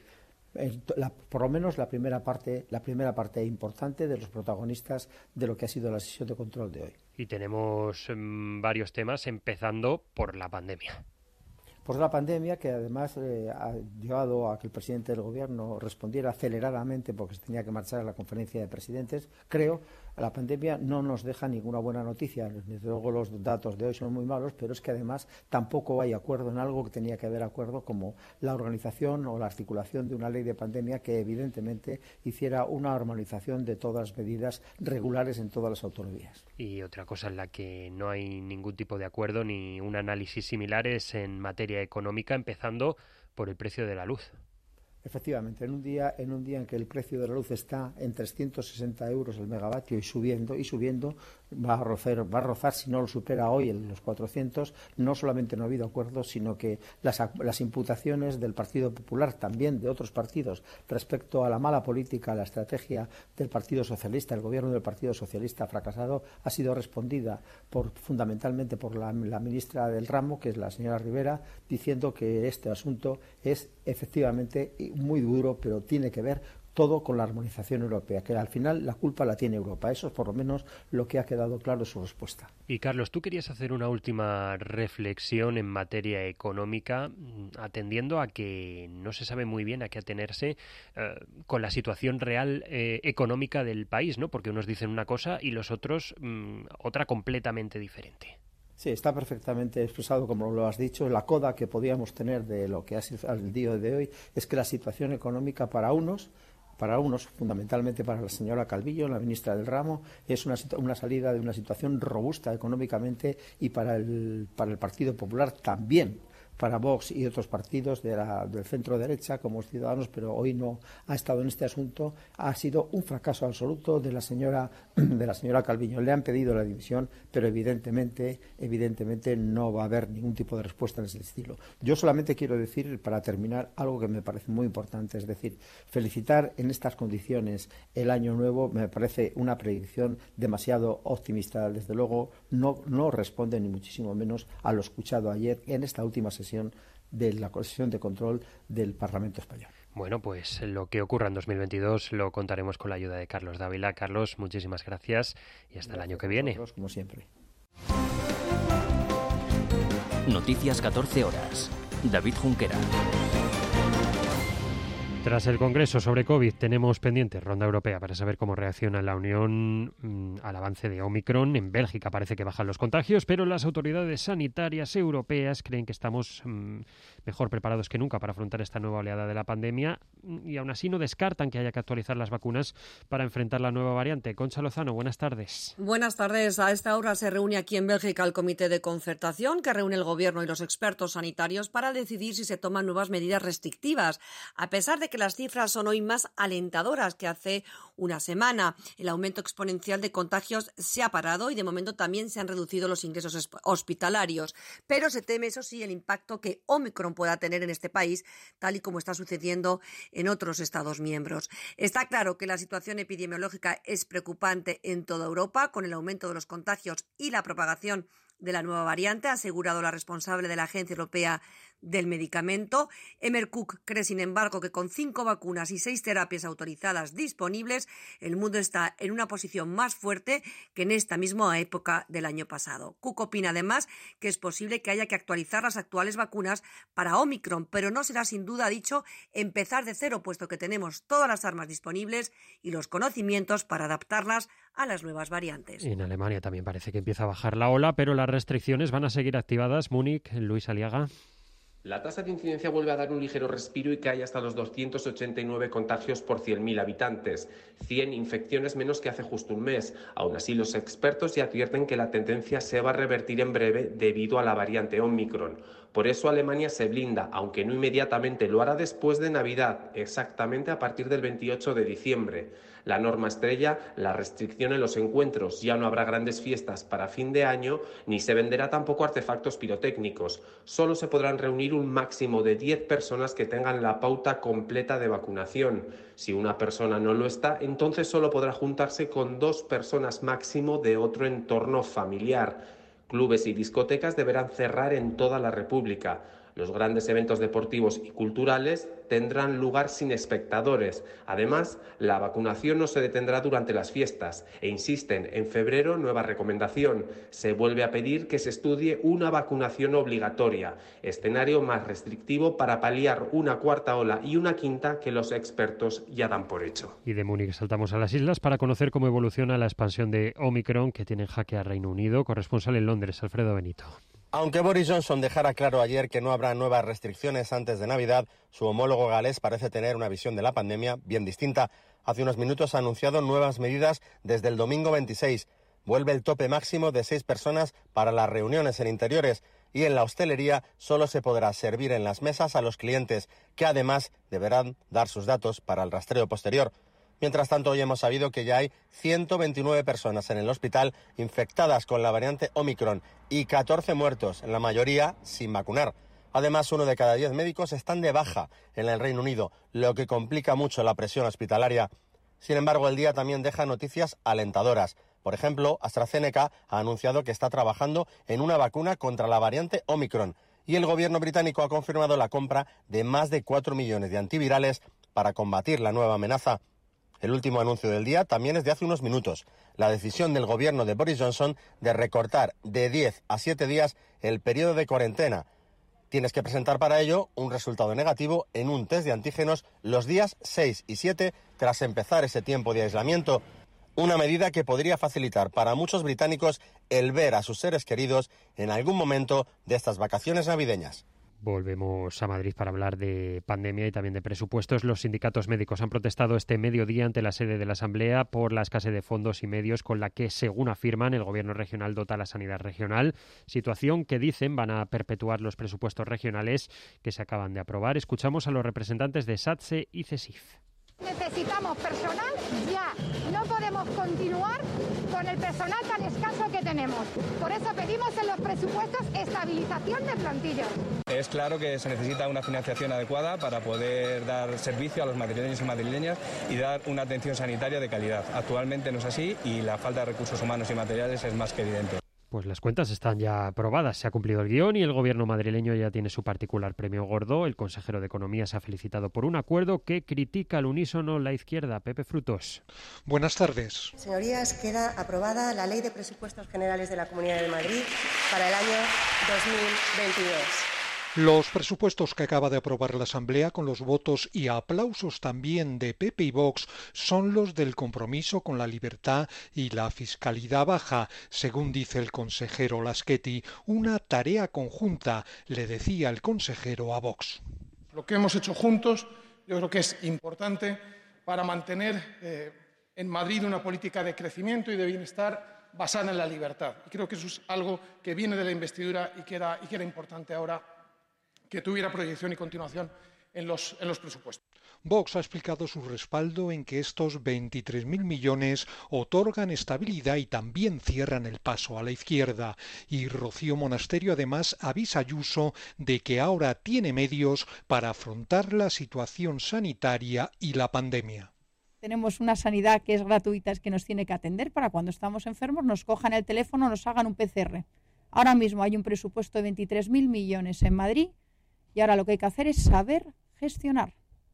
Por lo menos la primera parte importante de los protagonistas de lo que ha sido la sesión de control de hoy. Y tenemos varios temas, empezando por la pandemia. Pues la pandemia, que además ha llevado a que el presidente del Gobierno respondiera aceleradamente porque se tenía que marchar a la conferencia de presidentes. Creo que la pandemia no nos deja ninguna buena noticia. Desde luego los datos de hoy son muy malos, pero es que además tampoco hay acuerdo en algo que tenía que haber acuerdo, como la organización o la articulación de una ley de pandemia que evidentemente hiciera una armonización de todas las medidas regulares en todas las autonomías. Y otra cosa en la que no hay ningún tipo de acuerdo ni un análisis similar es en materia económica, empezando por el precio de la luz. Efectivamente, en un día en que el precio de la luz está en 360 euros el megavatio y subiendo, va a rozar, si no lo supera hoy, en los 400, no solamente no ha habido acuerdos, sino que las imputaciones del Partido Popular, también de otros partidos, respecto a la mala política, la estrategia del Partido Socialista, el gobierno del Partido Socialista fracasado, ha sido respondida fundamentalmente por la ministra del ramo, que es la señora Rivera, diciendo que este asunto es efectivamente muy duro, pero tiene que ver todo con la armonización europea, que al final la culpa la tiene Europa. Eso es por lo menos lo que ha quedado claro en su respuesta. Y Carlos, tú querías hacer una última reflexión en materia económica, atendiendo a que no se sabe muy bien a qué atenerse con la situación real económica del país, ¿no? Porque unos dicen una cosa y los otros otra completamente diferente. Sí, está perfectamente expresado, como lo has dicho. La coda que podíamos tener de lo que ha sido el día de hoy es que la situación económica para unos, fundamentalmente para la señora Calvillo, la ministra del ramo, es una salida de una situación robusta económicamente, y para el Partido Popular también, para Vox y otros partidos del centro derecha como Ciudadanos, pero hoy no ha estado en este asunto. Ha sido un fracaso absoluto de la señora Calviño. Le han pedido la dimisión, pero evidentemente no va a haber ningún tipo de respuesta en ese estilo. Yo solamente quiero decir, para terminar, algo que me parece muy importante, es decir, felicitar en estas condiciones el año nuevo me parece una predicción demasiado optimista. Desde luego no responde ni muchísimo menos a lo escuchado ayer en esta última sesión de la sesión de control del Parlamento Español. Bueno, pues lo que ocurra en 2022 lo contaremos con la ayuda de Carlos Dávila. Carlos, muchísimas gracias y hasta el año que viene. Vosotros, como siempre. Noticias 14 horas. David Junquera. Tras el Congreso sobre COVID tenemos pendiente ronda europea para saber cómo reacciona la Unión al avance de Omicron. En Bélgica parece que bajan los contagios, pero las autoridades sanitarias europeas creen que estamos mejor preparados que nunca para afrontar esta nueva oleada de la pandemia, y aún así no descartan que haya que actualizar las vacunas para enfrentar la nueva variante. Concha Lozano, buenas tardes. Buenas tardes. A esta hora se reúne aquí en Bélgica el Comité de Concertación, que reúne el Gobierno y los expertos sanitarios para decidir si se toman nuevas medidas restrictivas. A pesar de que las cifras son hoy más alentadoras que hace una semana, el aumento exponencial de contagios se ha parado y de momento también se han reducido los ingresos hospitalarios. Pero se teme, eso sí, el impacto que Omicron pueda tener en este país, tal y como está sucediendo en otros Estados miembros. Está claro que la situación epidemiológica es preocupante en toda Europa, con el aumento de los contagios y la propagación de la nueva variante, ha asegurado la responsable de la Agencia Europea del Medicamento. Emer Cook cree, sin embargo, que con 5 vacunas y 6 terapias autorizadas disponibles, el mundo está en una posición más fuerte que en esta misma época del año pasado. Cook opina además que es posible que haya que actualizar las actuales vacunas para Omicron, pero no será, sin duda, ha dicho, empezar de cero, puesto que tenemos todas las armas disponibles y los conocimientos para adaptarlas a las nuevas variantes. En Alemania también parece que empieza a bajar la ola, pero las restricciones van a seguir activadas. Múnich, Luis Aliaga. La tasa de incidencia vuelve a dar un ligero respiro y cae hasta los 289 contagios por 100.000 habitantes, 100 infecciones menos que hace justo un mes. Aún así, los expertos ya advierten que la tendencia se va a revertir en breve debido a la variante Omicron. Por eso Alemania se blinda, aunque no inmediatamente, lo hará después de Navidad, exactamente a partir del 28 de diciembre. La norma estrella, la restricción en los encuentros. Ya no habrá grandes fiestas para fin de año, ni se venderá tampoco artefactos pirotécnicos. Solo se podrán reunir un máximo de 10 personas que tengan la pauta completa de vacunación. Si una persona no lo está, entonces solo podrá juntarse con 2 personas máximo de otro entorno familiar. Clubes y discotecas deberán cerrar en toda la República. Los grandes eventos deportivos y culturales tendrán lugar sin espectadores. Además, la vacunación no se detendrá durante las fiestas e insisten, en febrero, nueva recomendación. Se vuelve a pedir que se estudie una vacunación obligatoria, escenario más restrictivo para paliar una cuarta ola y una quinta que los expertos ya dan por hecho. Y de Múnich saltamos a las islas para conocer cómo evoluciona la expansión de Omicron, que tiene en jaque a Reino Unido. Corresponsal en Londres, Alfredo Benito. Aunque Boris Johnson dejara claro ayer que no habrá nuevas restricciones antes de Navidad, su homólogo galés parece tener una visión de la pandemia bien distinta. Hace unos minutos ha anunciado nuevas medidas desde el domingo 26. Vuelve el tope máximo de 6 personas para las reuniones en interiores y en la hostelería solo se podrá servir en las mesas a los clientes, que además deberán dar sus datos para el rastreo posterior. Mientras tanto, hoy hemos sabido que ya hay 129 personas en el hospital infectadas con la variante Omicron y 14 muertos, en la mayoría sin vacunar. Además, 1 de cada 10 médicos están de baja en el Reino Unido, lo que complica mucho la presión hospitalaria. Sin embargo, el día también deja noticias alentadoras. Por ejemplo, AstraZeneca ha anunciado que está trabajando en una vacuna contra la variante Omicron y el gobierno británico ha confirmado la compra de más de 4 millones de antivirales para combatir la nueva amenaza. El último anuncio del día también es de hace unos minutos. La decisión del gobierno de Boris Johnson de recortar de 10 a 7 días el periodo de cuarentena. Tienes que presentar para ello un resultado negativo en un test de antígenos los días 6 y 7 tras empezar ese tiempo de aislamiento. Una medida que podría facilitar para muchos británicos el ver a sus seres queridos en algún momento de estas vacaciones navideñas. Volvemos a Madrid para hablar de pandemia y también de presupuestos. Los sindicatos médicos han protestado este mediodía ante la sede de la Asamblea por la escasez de fondos y medios con la que, según afirman, el Gobierno regional dota a la sanidad regional, situación que dicen van a perpetuar los presupuestos regionales que se acaban de aprobar. Escuchamos a los representantes de SATSE y CESIF. Necesitamos personal ya. No podemos continuar con el personal tan escaso que tenemos. Por eso pedimos en los presupuestos estabilización de plantillas. Es claro que se necesita una financiación adecuada para poder dar servicio a los madrileños y madrileñas y dar una atención sanitaria de calidad. Actualmente no es así y la falta de recursos humanos y materiales es más que evidente. Pues las cuentas están ya aprobadas, se ha cumplido el guión y el gobierno madrileño ya tiene su particular premio gordo. El consejero de Economía se ha felicitado por un acuerdo que critica al unísono la izquierda. Pepe Frutos. Buenas tardes. Señorías, queda aprobada la Ley de Presupuestos Generales de la Comunidad de Madrid para el año 2022. Los presupuestos que acaba de aprobar la Asamblea con los votos y aplausos también de PP y Vox son los del compromiso con la libertad y la fiscalidad baja, según dice el consejero Laschetti, una tarea conjunta, le decía el consejero a Vox. Lo que hemos hecho juntos yo creo que es importante para mantener en Madrid una política de crecimiento y de bienestar basada en la libertad. Y creo que eso es algo que viene de la investidura y que era importante ahora que tuviera proyección y continuación en los presupuestos. Vox ha explicado su respaldo en que estos 23.000 millones otorgan estabilidad y también cierran el paso a la izquierda. Y Rocío Monasterio además avisa a Ayuso de que ahora tiene medios para afrontar la situación sanitaria y la pandemia. Tenemos una sanidad que es gratuita, es que nos tiene que atender para cuando estamos enfermos, nos cojan el teléfono, nos hagan un PCR. Ahora mismo hay un presupuesto de 23.000 millones en Madrid. Y ahora lo que hay que hacer es saber gestionar.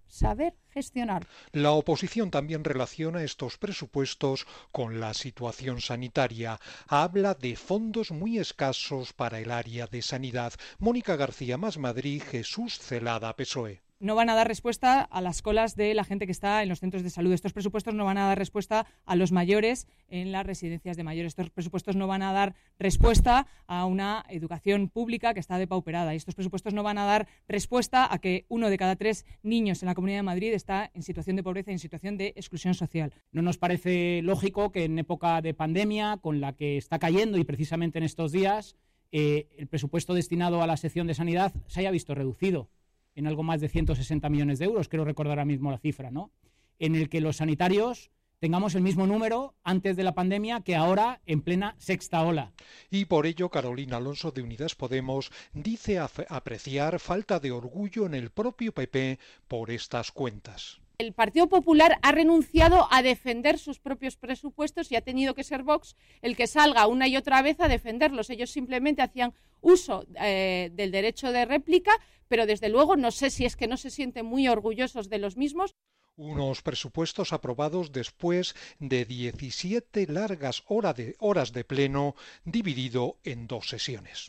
La oposición también relaciona estos presupuestos con la situación sanitaria. Habla de fondos muy escasos para el área de sanidad. Mónica García, Más Madrid, Jesús Celada, PSOE. No van a dar respuesta a las colas de la gente que está en los centros de salud. Estos presupuestos no van a dar respuesta a los mayores en las residencias de mayores. Estos presupuestos no van a dar respuesta a una educación pública que está depauperada. Y estos presupuestos no van a dar respuesta a que 1 de cada 3 niños en la Comunidad de Madrid está en situación de pobreza y en situación de exclusión social. No nos parece lógico que en época de pandemia, con la que está cayendo y precisamente en estos días, el presupuesto destinado a la sección de sanidad se haya visto reducido en algo más de 160 millones de euros, quiero recordar ahora mismo la cifra, ¿no? En el que los sanitarios tengamos el mismo número antes de la pandemia que ahora en plena sexta ola. Y por ello Carolina Alonso de Unidas Podemos dice apreciar falta de orgullo en el propio PP por estas cuentas. El Partido Popular ha renunciado a defender sus propios presupuestos y ha tenido que ser Vox el que salga una y otra vez a defenderlos. Ellos simplemente hacían uso del derecho de réplica, pero desde luego no sé si es que no se sienten muy orgullosos de los mismos. Unos presupuestos aprobados después de 17 largas horas de pleno dividido en 2 sesiones.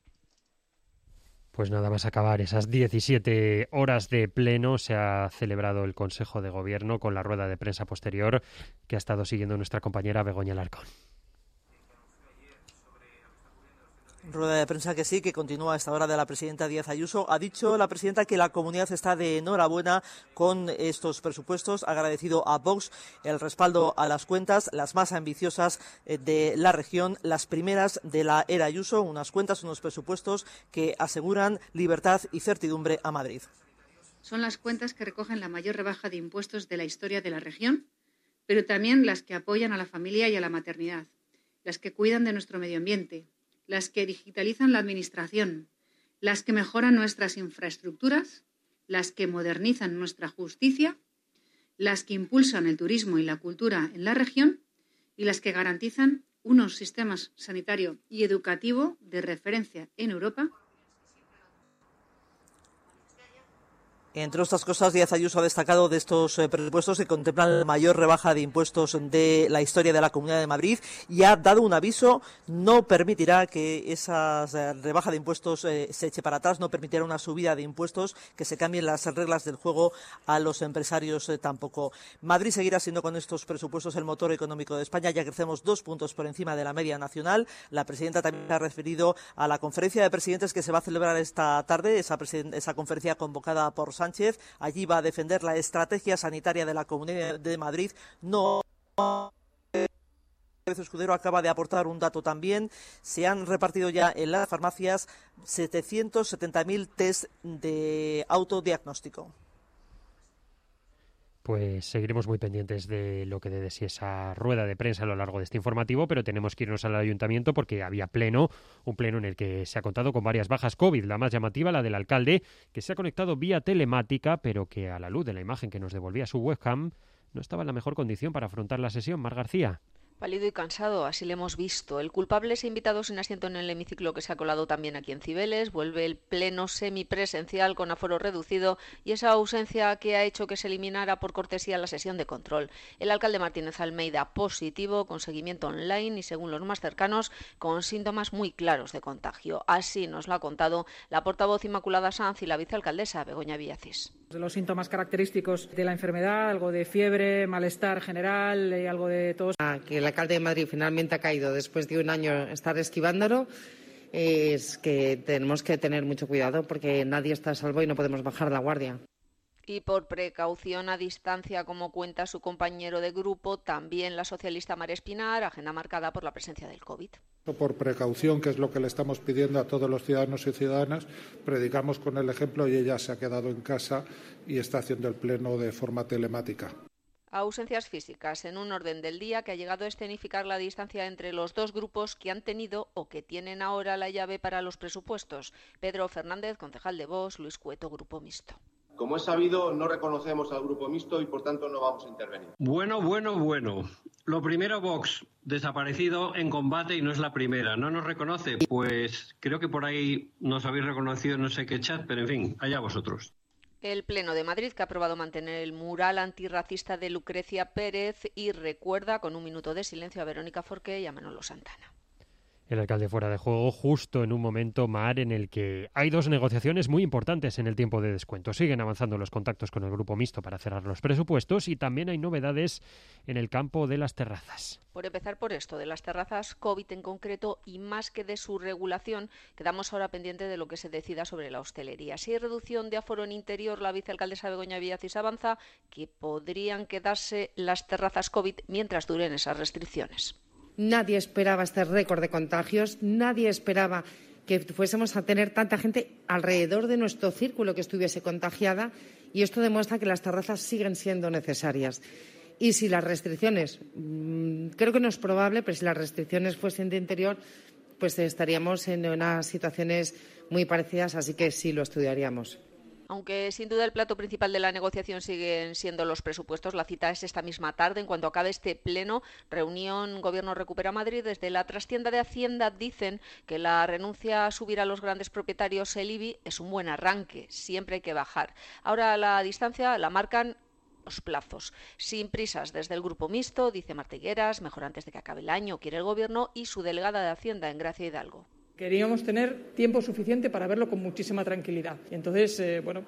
Pues nada más acabar esas 17 horas de pleno, se ha celebrado el Consejo de Gobierno con la rueda de prensa posterior que ha estado siguiendo nuestra compañera Begoña Alarcón. Rueda de prensa que sí, que continúa a esta hora de la presidenta Díaz Ayuso. Ha dicho la presidenta que la comunidad está de enhorabuena con estos presupuestos. Ha agradecido a Vox el respaldo a las cuentas, las más ambiciosas de la región, las primeras de la era Ayuso, unas cuentas, unos presupuestos que aseguran libertad y certidumbre a Madrid. Son las cuentas que recogen la mayor rebaja de impuestos de la historia de la región, pero también las que apoyan a la familia y a la maternidad, las que cuidan de nuestro medio ambiente, las que digitalizan la administración, las que mejoran nuestras infraestructuras, las que modernizan nuestra justicia, las que impulsan el turismo y la cultura en la región y las que garantizan unos sistemas sanitario y educativo de referencia en Europa. Entre otras cosas, Díaz Ayuso ha destacado de estos presupuestos que contemplan la mayor rebaja de impuestos de la historia de la Comunidad de Madrid y ha dado un aviso: no permitirá que esa rebaja de impuestos se eche para atrás, no permitirá una subida de impuestos, que se cambien las reglas del juego a los empresarios tampoco. Madrid seguirá siendo con estos presupuestos el motor económico de España, ya crecemos 2 puntos por encima de la media nacional. La presidenta también ha referido a la conferencia de presidentes que se va a celebrar esta tarde, esa conferencia convocada por Sánchez. Allí va a defender la estrategia sanitaria de la Comunidad de Madrid. Escudero acaba de aportar un dato también. Se han repartido ya en las farmacias 770.000 test de autodiagnóstico. Pues seguiremos muy pendientes de lo que dé de sí esa rueda de prensa a lo largo de este informativo, pero tenemos que irnos al ayuntamiento porque había un pleno en el que se ha contado con varias bajas COVID. La más llamativa, la del alcalde, que se ha conectado vía telemática, pero que a la luz de la imagen que nos devolvía su webcam no estaba en la mejor condición para afrontar la sesión. Mar García. Pálido y cansado, así le hemos visto. El culpable es invitado sin asiento en el hemiciclo que se ha colado también aquí en Cibeles. Vuelve el pleno semipresencial con aforo reducido y esa ausencia que ha hecho que se eliminara por cortesía la sesión de control. El alcalde Martínez Almeida positivo, con seguimiento online y, según los más cercanos, con síntomas muy claros de contagio. Así nos lo ha contado la portavoz Inmaculada Sanz y la vicealcaldesa Begoña Villacís. Los síntomas característicos de la enfermedad, algo de fiebre, malestar general, algo de tos. Que el alcalde de Madrid finalmente ha caído después de un año estar esquivándolo, es que tenemos que tener mucho cuidado porque nadie está a salvo y no podemos bajar la guardia. Y por precaución a distancia, como cuenta su compañero de grupo, también la socialista María Espinar, agenda marcada por la presencia del COVID. Por precaución, que es lo que le estamos pidiendo a todos los ciudadanos y ciudadanas, predicamos con el ejemplo y ella se ha quedado en casa y está haciendo el pleno de forma telemática. Ausencias físicas en un orden del día que ha llegado a escenificar la distancia entre los dos grupos que han tenido o que tienen ahora la llave para los presupuestos. Pedro Fernández, concejal de Vox, Luis Cueto, Grupo Mixto. Como es sabido, no reconocemos al Grupo Mixto y, por tanto, no vamos a intervenir. Bueno. Lo primero, Vox, desaparecido en combate y no es la primera. ¿No nos reconoce? Pues creo que por ahí nos habéis reconocido en no sé qué chat, pero en fin, allá vosotros. El Pleno de Madrid, que ha aprobado mantener el mural antirracista de Lucrecia Pérez y recuerda con un minuto de silencio a Verónica Forqué y a Manolo Santana. El alcalde fuera de juego justo en un momento, Mar, en el que hay dos negociaciones muy importantes en el tiempo de descuento. Siguen avanzando los contactos con el Grupo Mixto para cerrar los presupuestos y también hay novedades en el campo de las terrazas. Por empezar por esto, de las terrazas COVID en concreto y más que de su regulación, quedamos ahora pendiente de lo que se decida sobre la hostelería. Si hay reducción de aforo en interior, la vicealcaldesa Begoña Villacís avanza que podrían quedarse las terrazas COVID mientras duren esas restricciones. Nadie esperaba este récord de contagios, nadie esperaba que fuésemos a tener tanta gente alrededor de nuestro círculo que estuviese contagiada y esto demuestra que las terrazas siguen siendo necesarias. Y si las restricciones, creo que no es probable, pero si las restricciones fuesen de interior, pues estaríamos en unas situaciones muy parecidas, así que sí lo estudiaríamos. Aunque sin duda el plato principal de la negociación siguen siendo los presupuestos, la cita es esta misma tarde. En cuanto acabe este pleno, reunión Gobierno Recupera Madrid. Desde la trastienda de Hacienda dicen que la renuncia a subir a los grandes propietarios el IBI es un buen arranque. Siempre hay que bajar. Ahora la distancia la marcan los plazos. Sin prisas desde el Grupo Mixto, dice Marta Higueras, mejor antes de que acabe el año, quiere el Gobierno, y su delegada de Hacienda en Gracia Hidalgo. Queríamos tener tiempo suficiente para verlo con muchísima tranquilidad. Y entonces,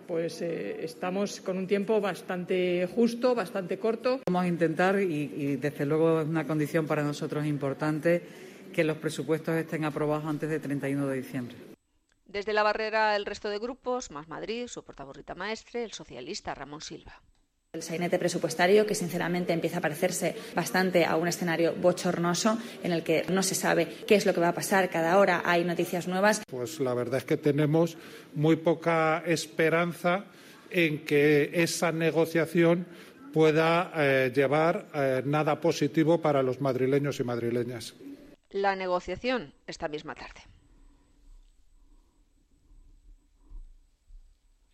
estamos con un tiempo bastante justo, bastante corto. Vamos a intentar, y desde luego es una condición para nosotros importante, que los presupuestos estén aprobados antes del 31 de diciembre. Desde la barrera, el resto de grupos, Más Madrid, su portavoz Rita Maestre, el socialista Ramón Silva. El sainete presupuestario, que sinceramente empieza a parecerse bastante a un escenario bochornoso en el que no se sabe qué es lo que va a pasar, cada hora hay noticias nuevas. Pues la verdad es que tenemos muy poca esperanza en que esa negociación pueda llevar nada positivo para los madrileños y madrileñas. La negociación esta misma tarde.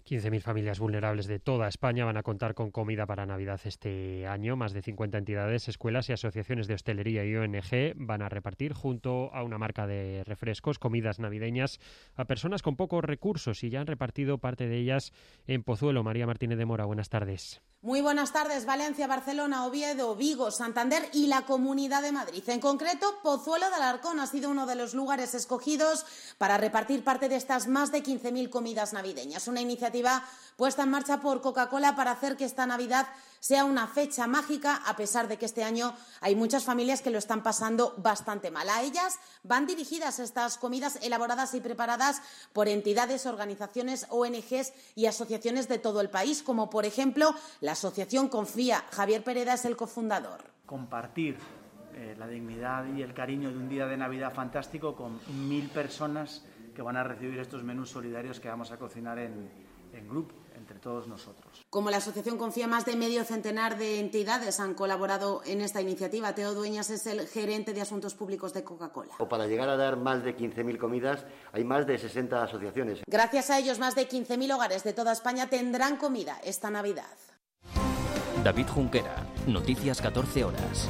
15.000 familias vulnerables de toda España van a contar con comida para Navidad este año. Más de 50 entidades, escuelas y asociaciones de hostelería y ONG van a repartir, junto a una marca de refrescos, comidas navideñas a personas con pocos recursos, y ya han repartido parte de ellas en Pozuelo. María Martínez de Mora, buenas tardes. Muy buenas tardes. Valencia, Barcelona, Oviedo, Vigo, Santander y la Comunidad de Madrid. En concreto, Pozuelo de Alarcón ha sido uno de los lugares escogidos para repartir parte de estas más de 15.000 comidas navideñas. Una iniciativa puesta en marcha por Coca-Cola para hacer que esta Navidad sea una fecha mágica, a pesar de que este año hay muchas familias que lo están pasando bastante mal. A ellas van dirigidas estas comidas elaboradas y preparadas por entidades, organizaciones, ONGs y asociaciones de todo el país, como por ejemplo la asociación Confía. Javier Pereda es el cofundador. Compartir la dignidad y el cariño de un día de Navidad fantástico con 1.000 personas que van a recibir estos menús solidarios que vamos a cocinar en grupo, entre todos nosotros. Como la asociación Confía, más de medio centenar de entidades han colaborado en esta iniciativa. Teo Dueñas es el gerente de Asuntos Públicos de Coca-Cola. Para llegar a dar más de 15.000 comidas hay más de 60 asociaciones. Gracias a ellos, más de 15.000 hogares de toda España tendrán comida esta Navidad. David Junquera, Noticias 14 horas.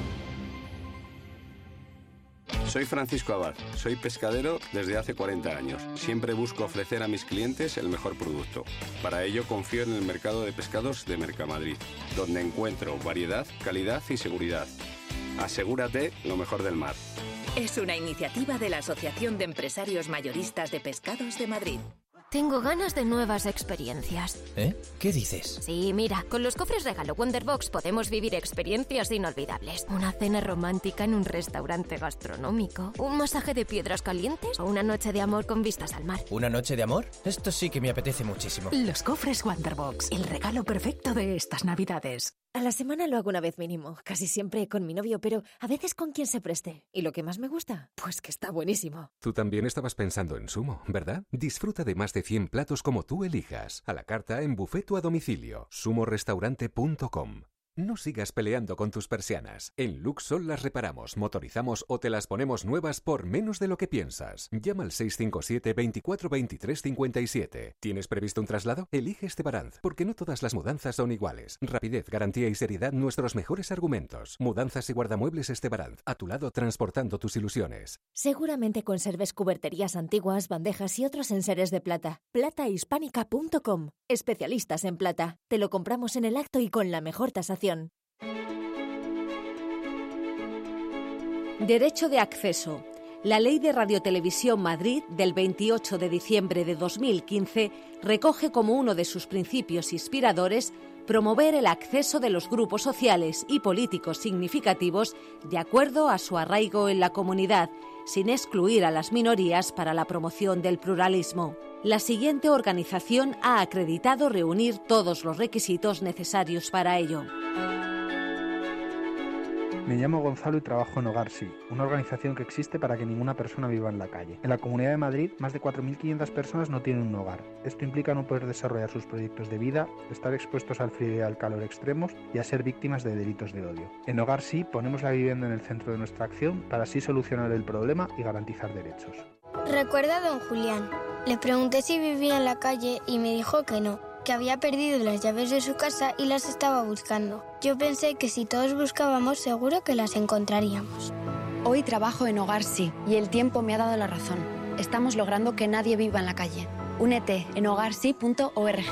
Soy Francisco Abad, soy pescadero desde hace 40 años. Siempre busco ofrecer a mis clientes el mejor producto. Para ello confío en el mercado de pescados de Mercamadrid, donde encuentro variedad, calidad y seguridad. Asegúrate lo mejor del mar. Es una iniciativa de la Asociación de Empresarios Mayoristas de Pescados de Madrid. Tengo ganas de nuevas experiencias. ¿Eh? ¿Qué dices? Sí, mira, con los cofres regalo Wonderbox podemos vivir experiencias inolvidables. Una cena romántica en un restaurante gastronómico, un masaje de piedras calientes o una noche de amor con vistas al mar. ¿Una noche de amor? Esto sí que me apetece muchísimo. Los cofres Wonderbox, el regalo perfecto de estas Navidades. A la semana lo hago una vez mínimo, casi siempre con mi novio, pero a veces con quien se preste. ¿Y lo que más me gusta? Pues que está buenísimo. Tú también estabas pensando en Sumo, ¿verdad? Disfruta de más de 100 platos como tú elijas. A la carta, en buffet o a domicilio. sumorestaurante.com. No sigas peleando con tus persianas. En Luxol las reparamos, motorizamos o te las ponemos nuevas por menos de lo que piensas. Llama al 657 24 23 57. ¿Tienes previsto un traslado? Elige Estebaranz, porque no todas las mudanzas son iguales. Rapidez, garantía y seriedad, nuestros mejores argumentos. Mudanzas y guardamuebles Estebaranz, a tu lado transportando tus ilusiones. Seguramente conserves cuberterías antiguas, bandejas y otros enseres de plata. Platahispánica.com. Especialistas en plata. Te lo compramos en el acto y con la mejor tasación. Derecho de acceso. La Ley de Radiotelevisión Madrid del 28 de diciembre de 2015 recoge como uno de sus principios inspiradores promover el acceso de los grupos sociales y políticos significativos de acuerdo a su arraigo en la comunidad, sin excluir a las minorías para la promoción del pluralismo. La siguiente organización ha acreditado reunir todos los requisitos necesarios para ello. Me llamo Gonzalo y trabajo en Hogar Sí, una organización que existe para que ninguna persona viva en la calle. En la Comunidad de Madrid, más de 4.500 personas no tienen un hogar. Esto implica no poder desarrollar sus proyectos de vida, estar expuestos al frío y al calor extremos y a ser víctimas de delitos de odio. En Hogar Sí ponemos la vivienda en el centro de nuestra acción para así solucionar el problema y garantizar derechos. Recuerda a don Julián. Le pregunté si vivía en la calle y me dijo que no, que había perdido las llaves de su casa y las estaba buscando. Yo pensé que si todos buscábamos seguro que las encontraríamos. Hoy trabajo en Hogar Sí y el tiempo me ha dado la razón. Estamos logrando que nadie viva en la calle. Únete en hogarsí.org.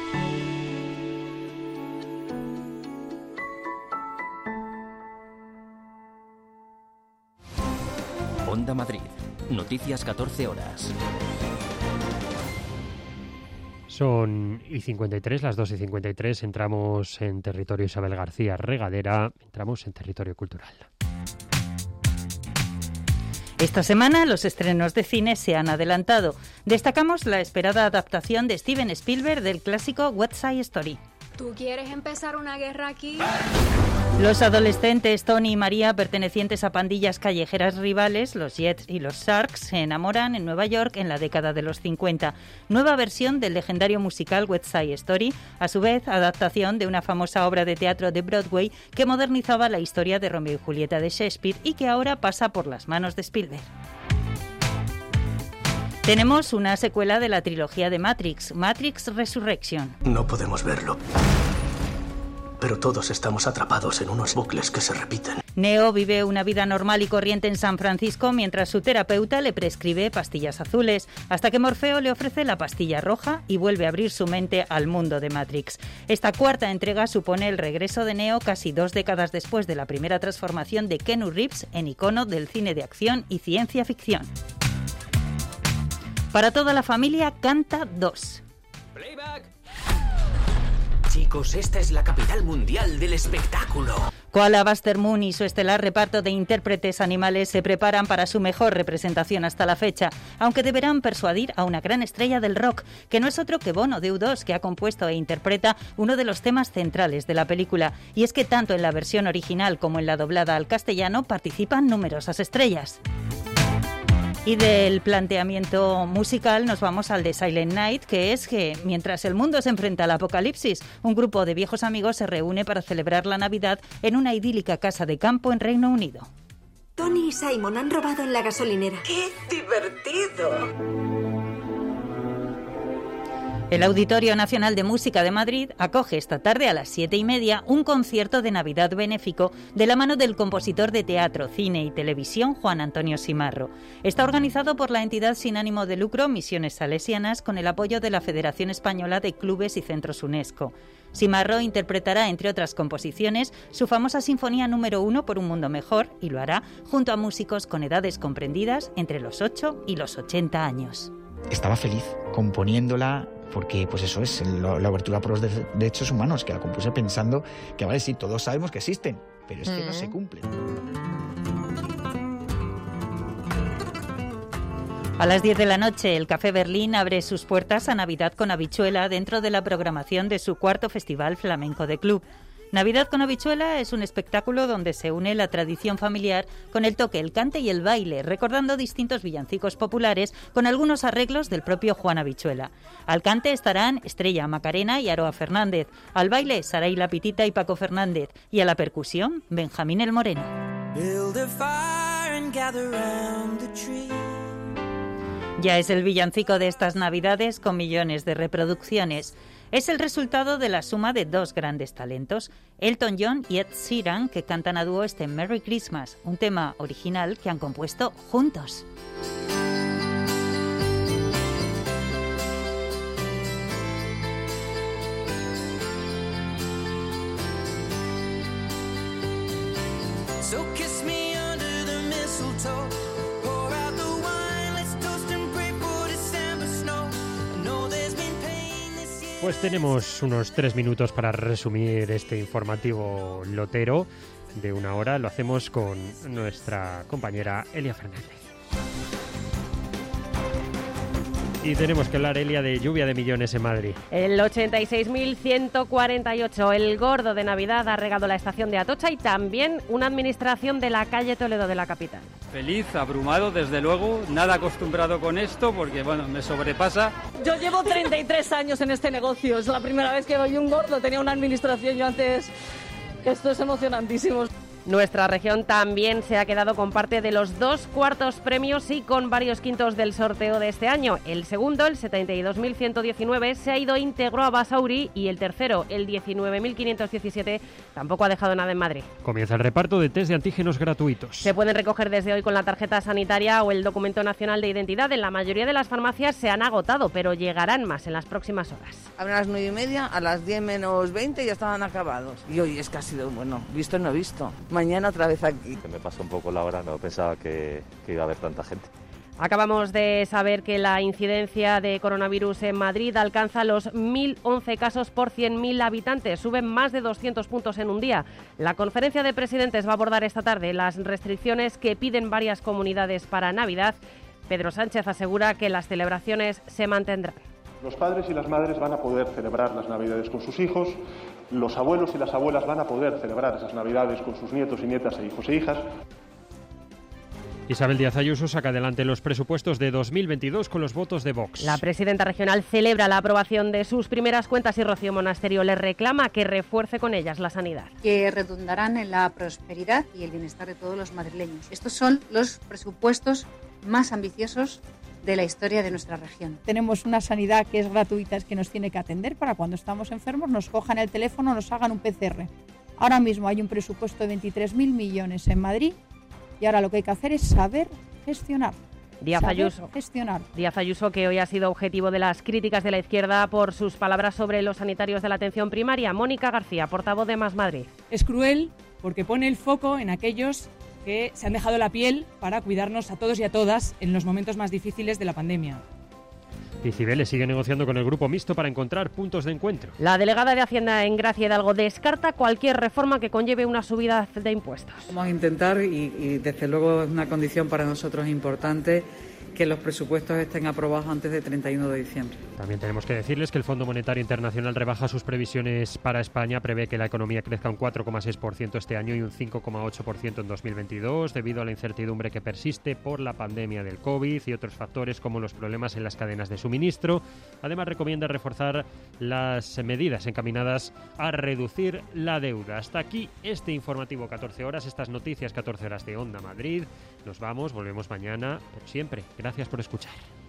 Onda Madrid. Noticias 14 horas. Son y 53, las 2 y 53, entramos en territorio Isabel García Regadera, entramos en territorio cultural. Esta semana los estrenos de cine se han adelantado. Destacamos la esperada adaptación de Steven Spielberg del clásico West Side Story. ¿Tú quieres empezar una guerra aquí? Los adolescentes Tony y María, pertenecientes a pandillas callejeras rivales, los Jets y los Sharks, se enamoran en Nueva York en la década de los 50. Nueva versión del legendario musical West Side Story, a su vez adaptación de una famosa obra de teatro de Broadway que modernizaba la historia de Romeo y Julieta de Shakespeare y que ahora pasa por las manos de Spielberg. Tenemos una secuela de la trilogía de Matrix, Matrix Resurrection. No podemos verlo, pero todos estamos atrapados en unos bucles que se repiten. Neo vive una vida normal y corriente en San Francisco mientras su terapeuta le prescribe pastillas azules, hasta que Morfeo le ofrece la pastilla roja y vuelve a abrir su mente al mundo de Matrix. Esta cuarta entrega supone el regreso de Neo casi 2 décadas después de la primera transformación de Keanu Reeves en icono del cine de acción y ciencia ficción. Para toda la familia, Canta 2. Playback. Chicos, esta es la capital mundial del espectáculo. Koala Buster Moon y su estelar reparto de intérpretes animales se preparan para su mejor representación hasta la fecha, aunque deberán persuadir a una gran estrella del rock, que no es otro que Bono de U2, que ha compuesto e interpreta uno de los temas centrales de la película. Y es que tanto en la versión original como en la doblada al castellano participan numerosas estrellas. Y del planteamiento musical nos vamos al de Silent Night, que es que mientras el mundo se enfrenta al apocalipsis, un grupo de viejos amigos se reúne para celebrar la Navidad en una idílica casa de campo en Reino Unido. Tony y Simon han robado en la gasolinera. ¡Qué divertido! El Auditorio Nacional de Música de Madrid acoge esta tarde a las 7:30 un concierto de Navidad benéfico de la mano del compositor de teatro, cine y televisión Juan Antonio Simarro. Está organizado por la entidad sin ánimo de lucro Misiones Salesianas con el apoyo de la Federación Española de Clubes y Centros UNESCO. Simarro interpretará, entre otras composiciones, su famosa Sinfonía número 1 por un mundo mejor y lo hará junto a músicos con edades comprendidas entre los 8 y los 80 años. Estaba feliz componiéndola porque pues eso es la abertura por los derechos humanos, que la compuse pensando que vale, sí, todos sabemos que existen, pero es que no se cumplen. A las 10 de la noche, el Café Berlín abre sus puertas a Navidad con Habichuela dentro de la programación de su 4º Festival Flamenco de Club. Navidad con Habichuela es un espectáculo donde se une la tradición familiar con el toque, el cante y el baile, recordando distintos villancicos populares con algunos arreglos del propio Juan Habichuela. Al cante estarán Estrella Macarena y Aroa Fernández, al baile Saray La Pitita y Paco Fernández y a la percusión Benjamín el Moreno. Ya es el villancico de estas Navidades con millones de reproducciones. Es el resultado de la suma de 2 grandes talentos, Elton John y Ed Sheeran, que cantan a dúo este Merry Christmas, un tema original que han compuesto juntos. So kiss me under the mistletoe. Pues tenemos unos 3 minutos para resumir este informativo lotero de 1 hora. Lo hacemos con nuestra compañera Elia Fernández. Y tenemos que hablar, Elia, de lluvia de millones en Madrid. El 86.148, el gordo de Navidad, ha regado la estación de Atocha y también una administración de la calle Toledo de la capital. Feliz, abrumado, desde luego, nada acostumbrado con esto porque, bueno, me sobrepasa. Yo llevo 33 años en este negocio, es la primera vez que doy un gordo, tenía una administración yo antes. Esto es emocionantísimo. Nuestra región también se ha quedado con parte de los 2 cuartos premios y con varios quintos del sorteo de este año. El segundo, el 72.119, se ha ido íntegro a Basauri y el tercero, el 19.517, tampoco ha dejado nada en Madrid. Comienza el reparto de test de antígenos gratuitos. Se pueden recoger desde hoy con la tarjeta sanitaria o el documento nacional de identidad. En la mayoría de las farmacias se han agotado, pero llegarán más en las próximas horas. A las 9:30, a las 10 menos 20 ya estaban acabados. Y hoy es que ha sido, bueno, visto y no visto. Mañana otra vez aquí. Me pasó un poco la hora, no pensaba que iba a haber tanta gente. Acabamos de saber que la incidencia de coronavirus en Madrid alcanza los 1.011 casos por 100.000 habitantes. Suben más de 200 puntos en un día. La conferencia de presidentes va a abordar esta tarde las restricciones que piden varias comunidades para Navidad. Pedro Sánchez asegura que las celebraciones se mantendrán. Los padres y las madres van a poder celebrar las Navidades con sus hijos, los abuelos y las abuelas van a poder celebrar esas Navidades con sus nietos y nietas e hijos e hijas. Isabel Díaz Ayuso saca adelante los presupuestos de 2022 con los votos de Vox. La presidenta regional celebra la aprobación de sus primeras cuentas y Rocío Monasterio le reclama que refuerce con ellas la sanidad. Que redundarán en la prosperidad y el bienestar de todos los madrileños. Estos son los presupuestos más ambiciosos de la historia de nuestra región. Tenemos una sanidad que es gratuita, es que nos tiene que atender para cuando estamos enfermos, nos cojan el teléfono, nos hagan un PCR. Ahora mismo hay un presupuesto de 23.000 millones en Madrid y ahora lo que hay que hacer es saber gestionar. Díaz Ayuso, que hoy ha sido objetivo de las críticas de la izquierda por sus palabras sobre los sanitarios de la atención primaria. Mónica García, portavoz de Más Madrid. Es cruel porque pone el foco en aquellos que se han dejado la piel para cuidarnos a todos y a todas en los momentos más difíciles de la pandemia. Y Cibeles sigue negociando con el Grupo Mixto para encontrar puntos de encuentro. La delegada de Hacienda en Gracia Hidalgo descarta cualquier reforma que conlleve una subida de impuestos. Vamos a intentar, y desde luego es una condición para nosotros importante, que los presupuestos estén aprobados antes del 31 de diciembre. También tenemos que decirles que el Fondo Monetario Internacional rebaja sus previsiones para España. Prevé que la economía crezca un 4,6% este año y un 5,8% en 2022, debido a la incertidumbre que persiste por la pandemia del COVID y otros factores como los problemas en las cadenas de suministro. Además, recomienda reforzar las medidas encaminadas a reducir la deuda. Hasta aquí este informativo 14 horas, estas noticias 14 horas de Onda Madrid. Nos vamos, volvemos mañana, pero siempre. Gracias por escuchar.